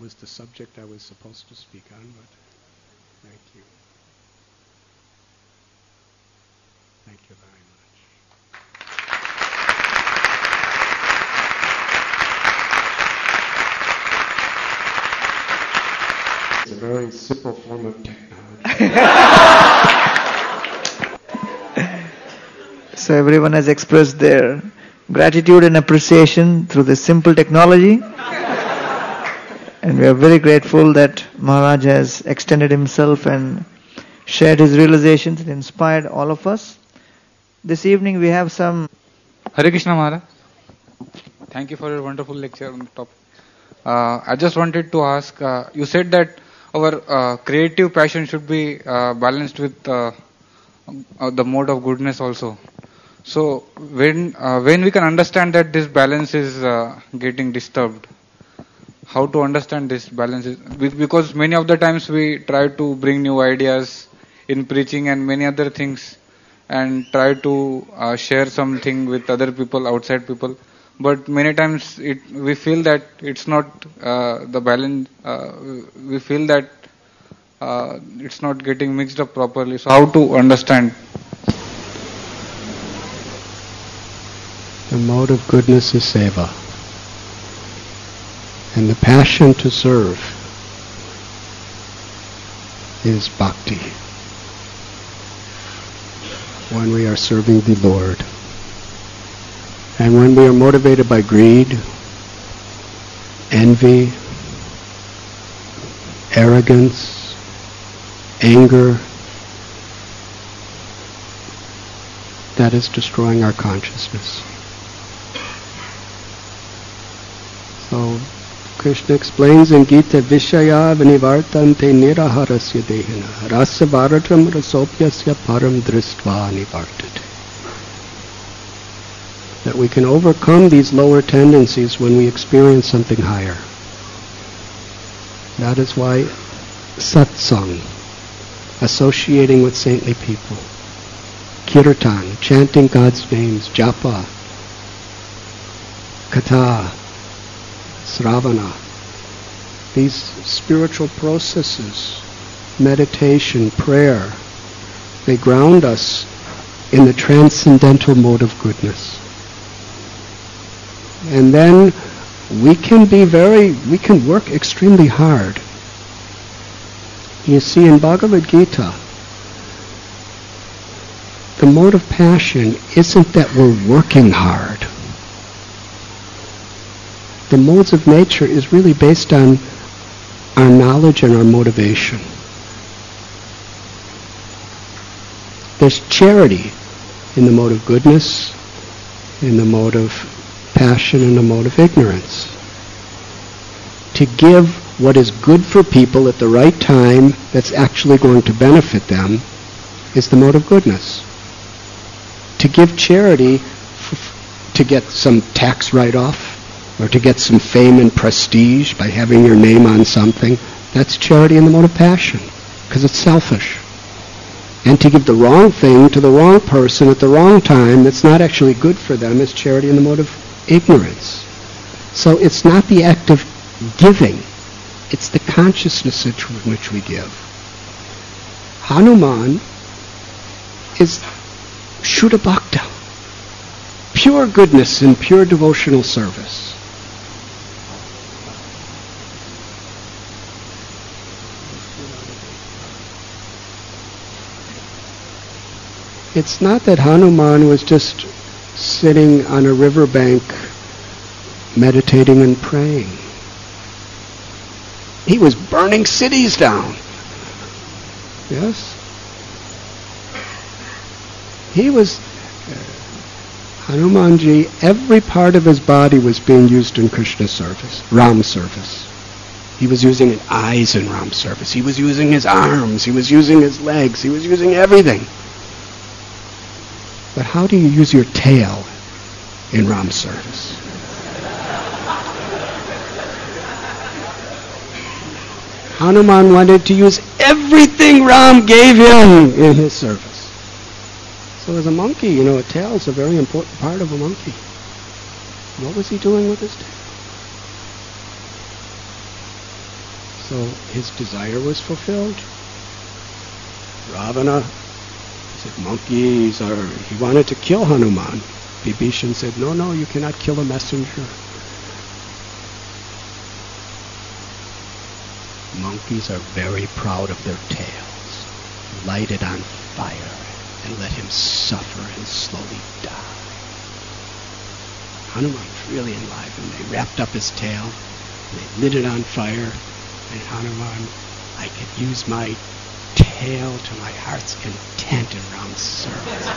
was the subject I was supposed to speak on, but thank you. Thank you very much. It's a very simple form of technology. So everyone has expressed their gratitude and appreciation through this simple technology. And we are very grateful that Maharaj has extended himself and shared his realizations and inspired all of us. This evening we have some... Hare Krishna Maharaj. Thank you for your wonderful lecture on the topic. Uh, I just wanted to ask, uh, you said that our uh, creative passion should be uh, balanced with uh, uh, the mode of goodness also. So when uh, when we can understand that this balance is uh, getting disturbed, how to understand this balance? Is, because many of the times we try to bring new ideas in preaching and many other things, and try to uh, share something with other people, outside people. But many times it we feel that it's not uh, the balance. Uh, we feel that uh, it's not getting mixed up properly. So how to understand? The mode of goodness is seva. And the passion to serve is bhakti. When we are serving the Lord. And when we are motivated by greed, envy, arrogance, anger, that is destroying our consciousness. So Krishna explains in Gita, Vishaya vinivartante niraharasya dehina rasa varatam rasopyasya param dristva nivartate. That we can overcome these lower tendencies when we experience something higher. That is why satsang, associating with saintly people, kirtan, chanting God's names, japa, katha, sravana, these spiritual processes, meditation, prayer, they ground us in the transcendental mode of goodness. And then we can be very, we can work extremely hard. You see, in Bhagavad Gita, the mode of passion isn't that we're working hard. The modes of nature is really based on our knowledge and our motivation. There's charity in the mode of goodness, in the mode of passion, and the mode of ignorance. To give what is good for people at the right time that's actually going to benefit them is the mode of goodness. To give charity f- to get some tax write-off, or to get some fame and prestige by having your name on something, that's charity in the mode of passion, because it's selfish. And to give the wrong thing to the wrong person at the wrong time that's not actually good for them is charity in the mode of ignorance. So it's not the act of giving, it's the consciousness in which we give. Hanuman is Shuddha Bhakta, pure goodness and pure devotional service. It's not that Hanuman was just sitting on a riverbank meditating and praying. He was burning cities down. Yes? He was, uh, Hanumanji, every part of his body was being used in Krishna service, Ram service. He was using his eyes in Ram service. He was using his arms. He was using his legs. He was using everything. But how do you use your tail in Ram service? Hanuman wanted to use everything Ram gave him in his service. So as a monkey, you know, a tail is a very important part of a monkey. What was he doing with his tail? So his desire was fulfilled. Ravana said, monkeys are, he wanted to kill Hanuman. Vibhishan said, no, no, you cannot kill a messenger. Monkeys are very proud of their tails. Light it on fire and let him suffer and slowly die. Hanuman was really enlivened. They wrapped up his tail, and they lit it on fire, and Hanuman, I could use my tail to my heart's content in Ram's service.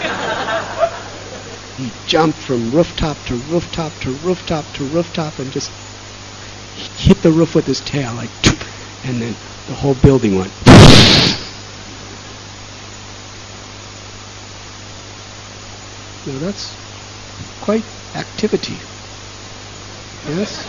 He jumped from rooftop to rooftop to rooftop to rooftop and just hit the roof with his tail, like, and then the whole building went. Now that's quite activity. Yes?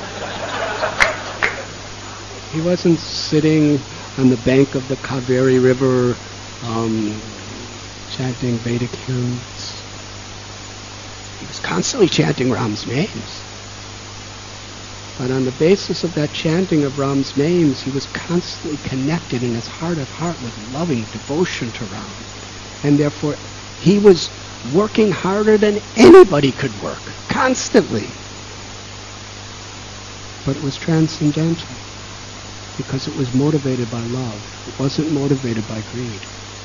He wasn't sitting on the bank of the Kaveri River um, chanting Vedic hymns. He was constantly chanting Ram's names. But on the basis of that chanting of Ram's names, he was constantly connected in his heart of heart with loving devotion to Ram. And therefore, he was working harder than anybody could work, constantly. But it was transcendental, because it was motivated by love. It wasn't motivated by greed.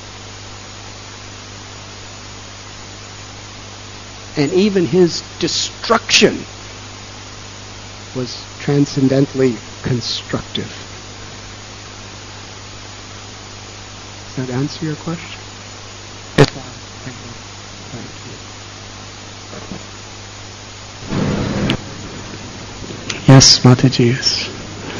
And even his destruction was transcendently constructive. Does that answer your question? Yes. Thank you. Thank you. Yes, Mataji, yes.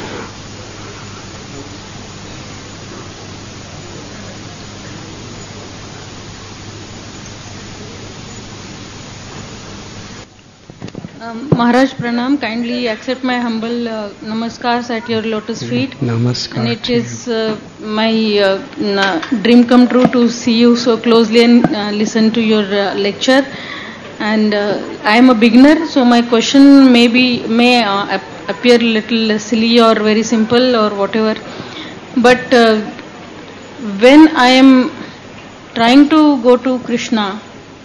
Um, Maharaj Pranam, kindly accept my humble uh, namaskars at your lotus feet. Namaskar. And it is uh, my uh, na- dream come true to see you so closely and uh, listen to your uh, lecture. And uh, I am a beginner, so my question may be, may uh, ap- appear a little silly or very simple or whatever. But uh, when I am trying to go to Krishna,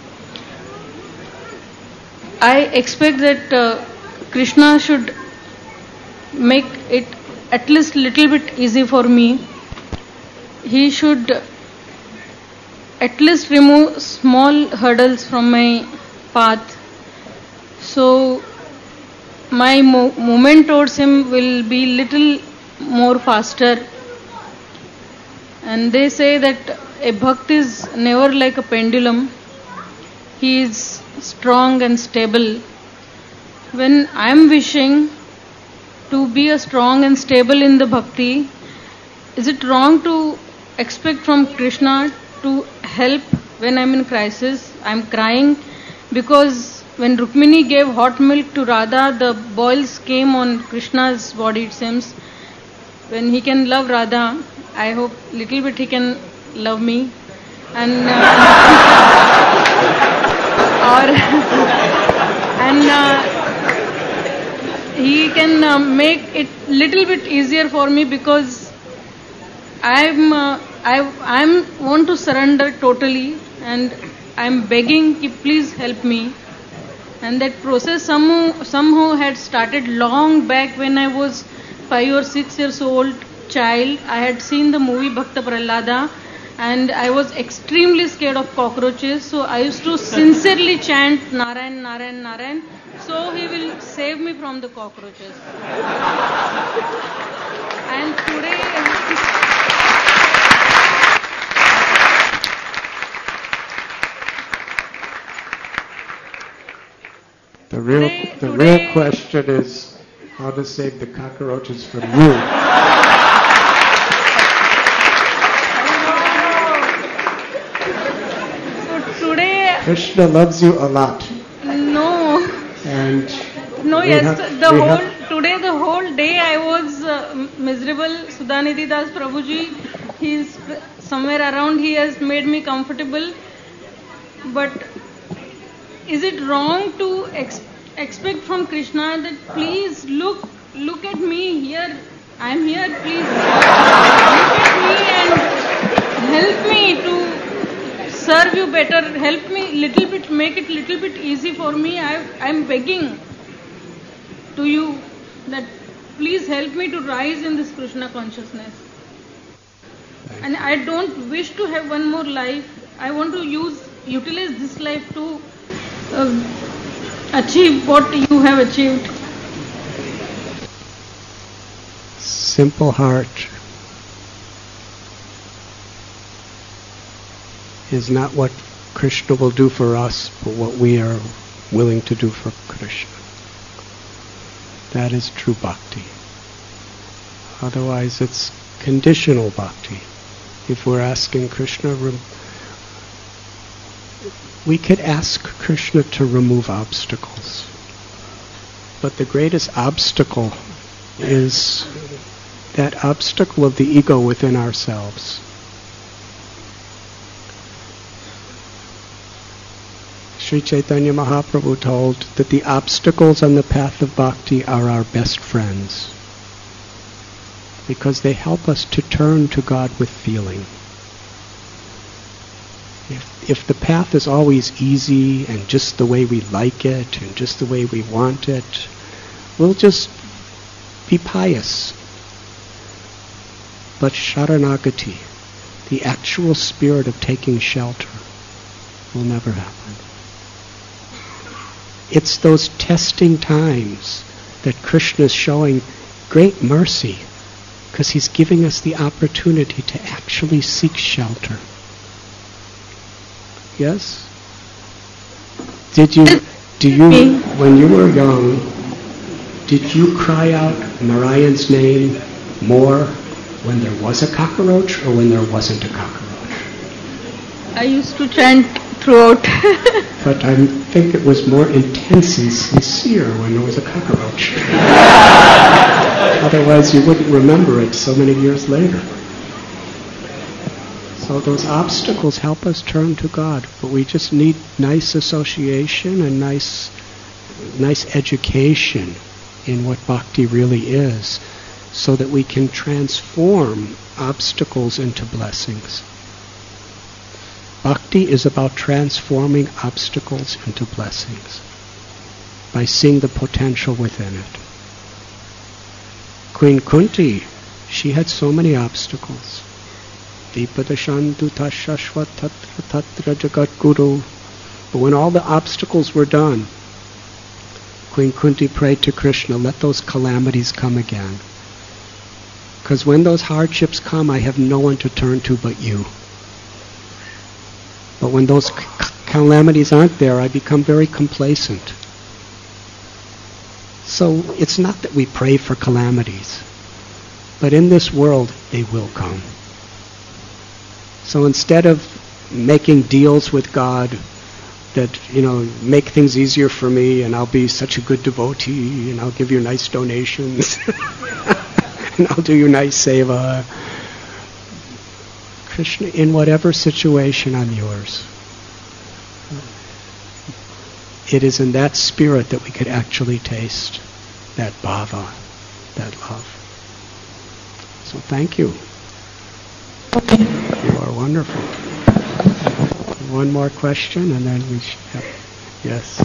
I expect that uh, Krishna should make it at least little bit easy for me. He should at least remove small hurdles from my path. So my mo- movement towards him will be little more faster. And they say that a bhakt is never like a pendulum. He is strong and stable. When I am wishing to be a strong and stable in the bhakti, is it wrong to expect from Krishna to help when I am in crisis? I am crying because when Rukmini gave hot milk to Radha, the boils came on Krishna's body, it seems. When he can love Radha, I hope little bit he can love me. And uh, or and uh, he can uh, make it little bit easier for me, because I'm uh, I I'm want to surrender totally, and I'm begging ki please help me. And that process somehow somehow had started long back when I was five or six years old child. I had seen the movie Bhakta Prahlada, and I was extremely scared of cockroaches, so I used to sincerely chant Narayan, Narayan, Narayan, so he will save me from the cockroaches. And today, The real, Today- the today- real question is how to save the cockroaches from you. so today, Krishna loves you a lot, no, and no, we yes, have- the we whole have- today the whole day I was uh, miserable. Sudhanidhi Das Prabhuji, he is somewhere around. He has made me comfortable. But is it wrong to ex- expect from Krishna that please look look at me here? I'm here, please look at me and help me to serve you better. Help me little bit, make it little bit easy for me. I, I'm begging to you that please help me to rise in this Krishna consciousness. And I don't wish to have one more life. I want to use, utilize this life to uh, achieve what you have achieved. Simple heart is not what Krishna will do for us, but what we are willing to do for Krishna. That is true bhakti. Otherwise it's conditional bhakti. If we're asking Krishna, we could ask Krishna to remove obstacles. But the greatest obstacle is that obstacle of the ego within ourselves. Sri Chaitanya Mahaprabhu told that the obstacles on the path of bhakti are our best friends, because they help us to turn to God with feeling. If, if the path is always easy and just the way we like it and just the way we want it, we'll just be pious. But Sharanagati, the actual spirit of taking shelter, will never happen. It's those testing times that Krishna is showing great mercy, because he's giving us the opportunity to actually seek shelter. Yes? Did you, do you, when you were young, did you cry out Narayan's name more when there was a cockroach or when there wasn't a cockroach? I used to chant throughout. But I think it was more intense and sincere when there was a cockroach. Otherwise you wouldn't remember it so many years later. So those obstacles help us turn to God, but we just need nice association and nice, nice education in what bhakti really is, so that we can transform obstacles into blessings. Bhakti is about transforming obstacles into blessings by seeing the potential within it. Queen Kunti, she had so many obstacles. Dipadashantu tashashva tatra tatra jagat guru. But when all the obstacles were done, Queen Kunti prayed to Krishna, let those calamities come again. Because when those hardships come, I have no one to turn to but you. But when those c- calamities aren't there, I become very complacent. So it's not that we pray for calamities, but in this world, they will come. So instead of making deals with God that, you know, make things easier for me and I'll be such a good devotee and I'll give you nice donations and I'll do you nice seva. Krishna, in whatever situation, I'm yours. It is in that spirit that we could actually taste that bhava, that love. So thank you. You are wonderful. One more question and then we should have, yes.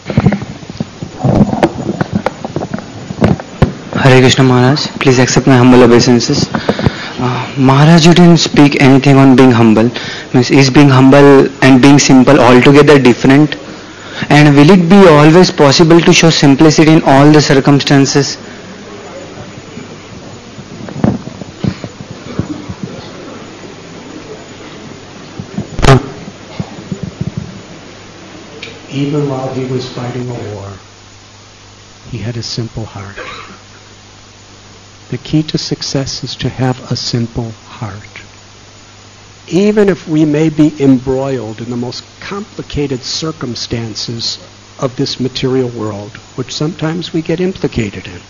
Hare Krishna Maharaj, please accept my humble obeisances. Uh, Maharaj, you didn't speak anything on being humble. Means, is being humble and being simple altogether different? And will it be always possible to show simplicity in all the circumstances? Even while he was fighting a war, he had a simple heart. The key to success is to have a simple heart. Even if we may be embroiled in the most complicated circumstances of this material world, which sometimes we get implicated in.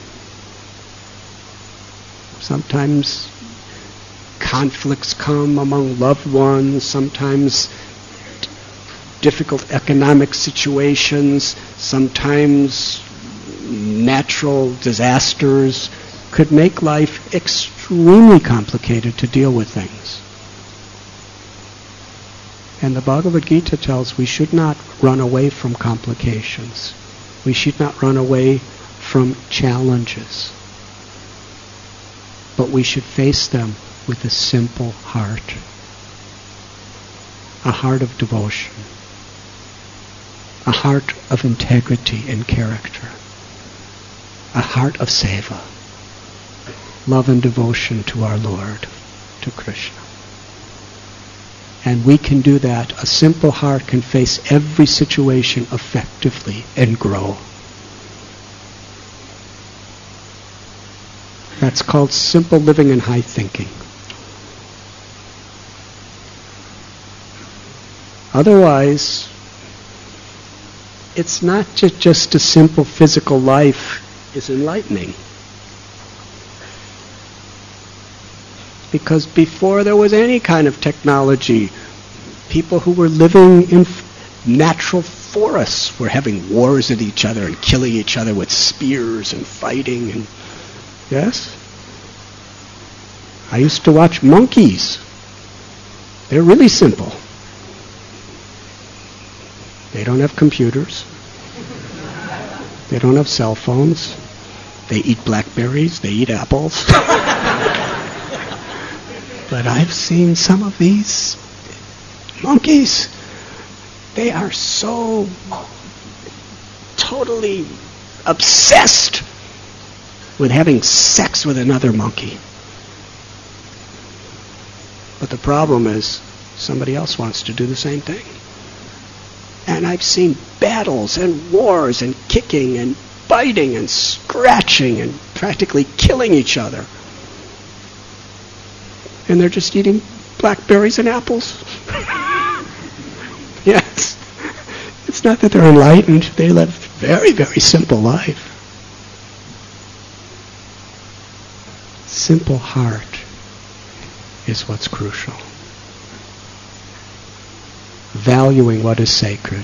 Sometimes conflicts come among loved ones, sometimes difficult economic situations, sometimes natural disasters could make life extremely complicated to deal with things. And the Bhagavad Gita tells we should not run away from complications. We should not run away from challenges. But we should face them with a simple heart. A heart of devotion. A heart of integrity and character. A heart of seva. Love and devotion to our Lord, to Krishna. And we can do that. A simple heart can face every situation effectively and grow. That's called simple living and high thinking. Otherwise, it's not just, just a simple physical life is enlightening. Because before there was any kind of technology, people who were living in f- natural forests were having wars at each other and killing each other with spears and fighting. And yes? I used to watch monkeys. They're really simple. They don't have computers. They don't have cell phones. They eat blackberries. They eat apples. But I've seen some of these monkeys. They are so totally obsessed with having sex with another monkey. But the problem is somebody else wants to do the same thing. And I've seen battles and wars and kicking and biting and scratching and practically killing each other. And they're just eating blackberries and apples. Yes. It's not that they're enlightened. They live a very, very simple life. Simple heart is what's crucial. Valuing what is sacred.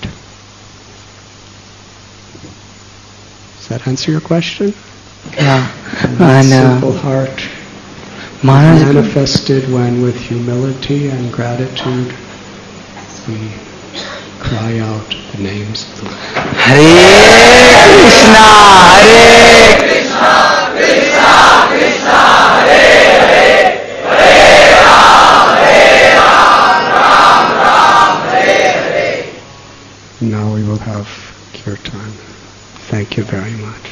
Does that answer your question? Yeah. And And, simple uh, heart Maharaj, manifested when with humility and gratitude we cry out the names of the Lord. Hare Krishna, Hare Krishna, Krishna Krishna, Hare Hare, Hare Ram, Hare Ram, Ram Ram, Hare Hare. Now we will have kirtan. Thank you very much.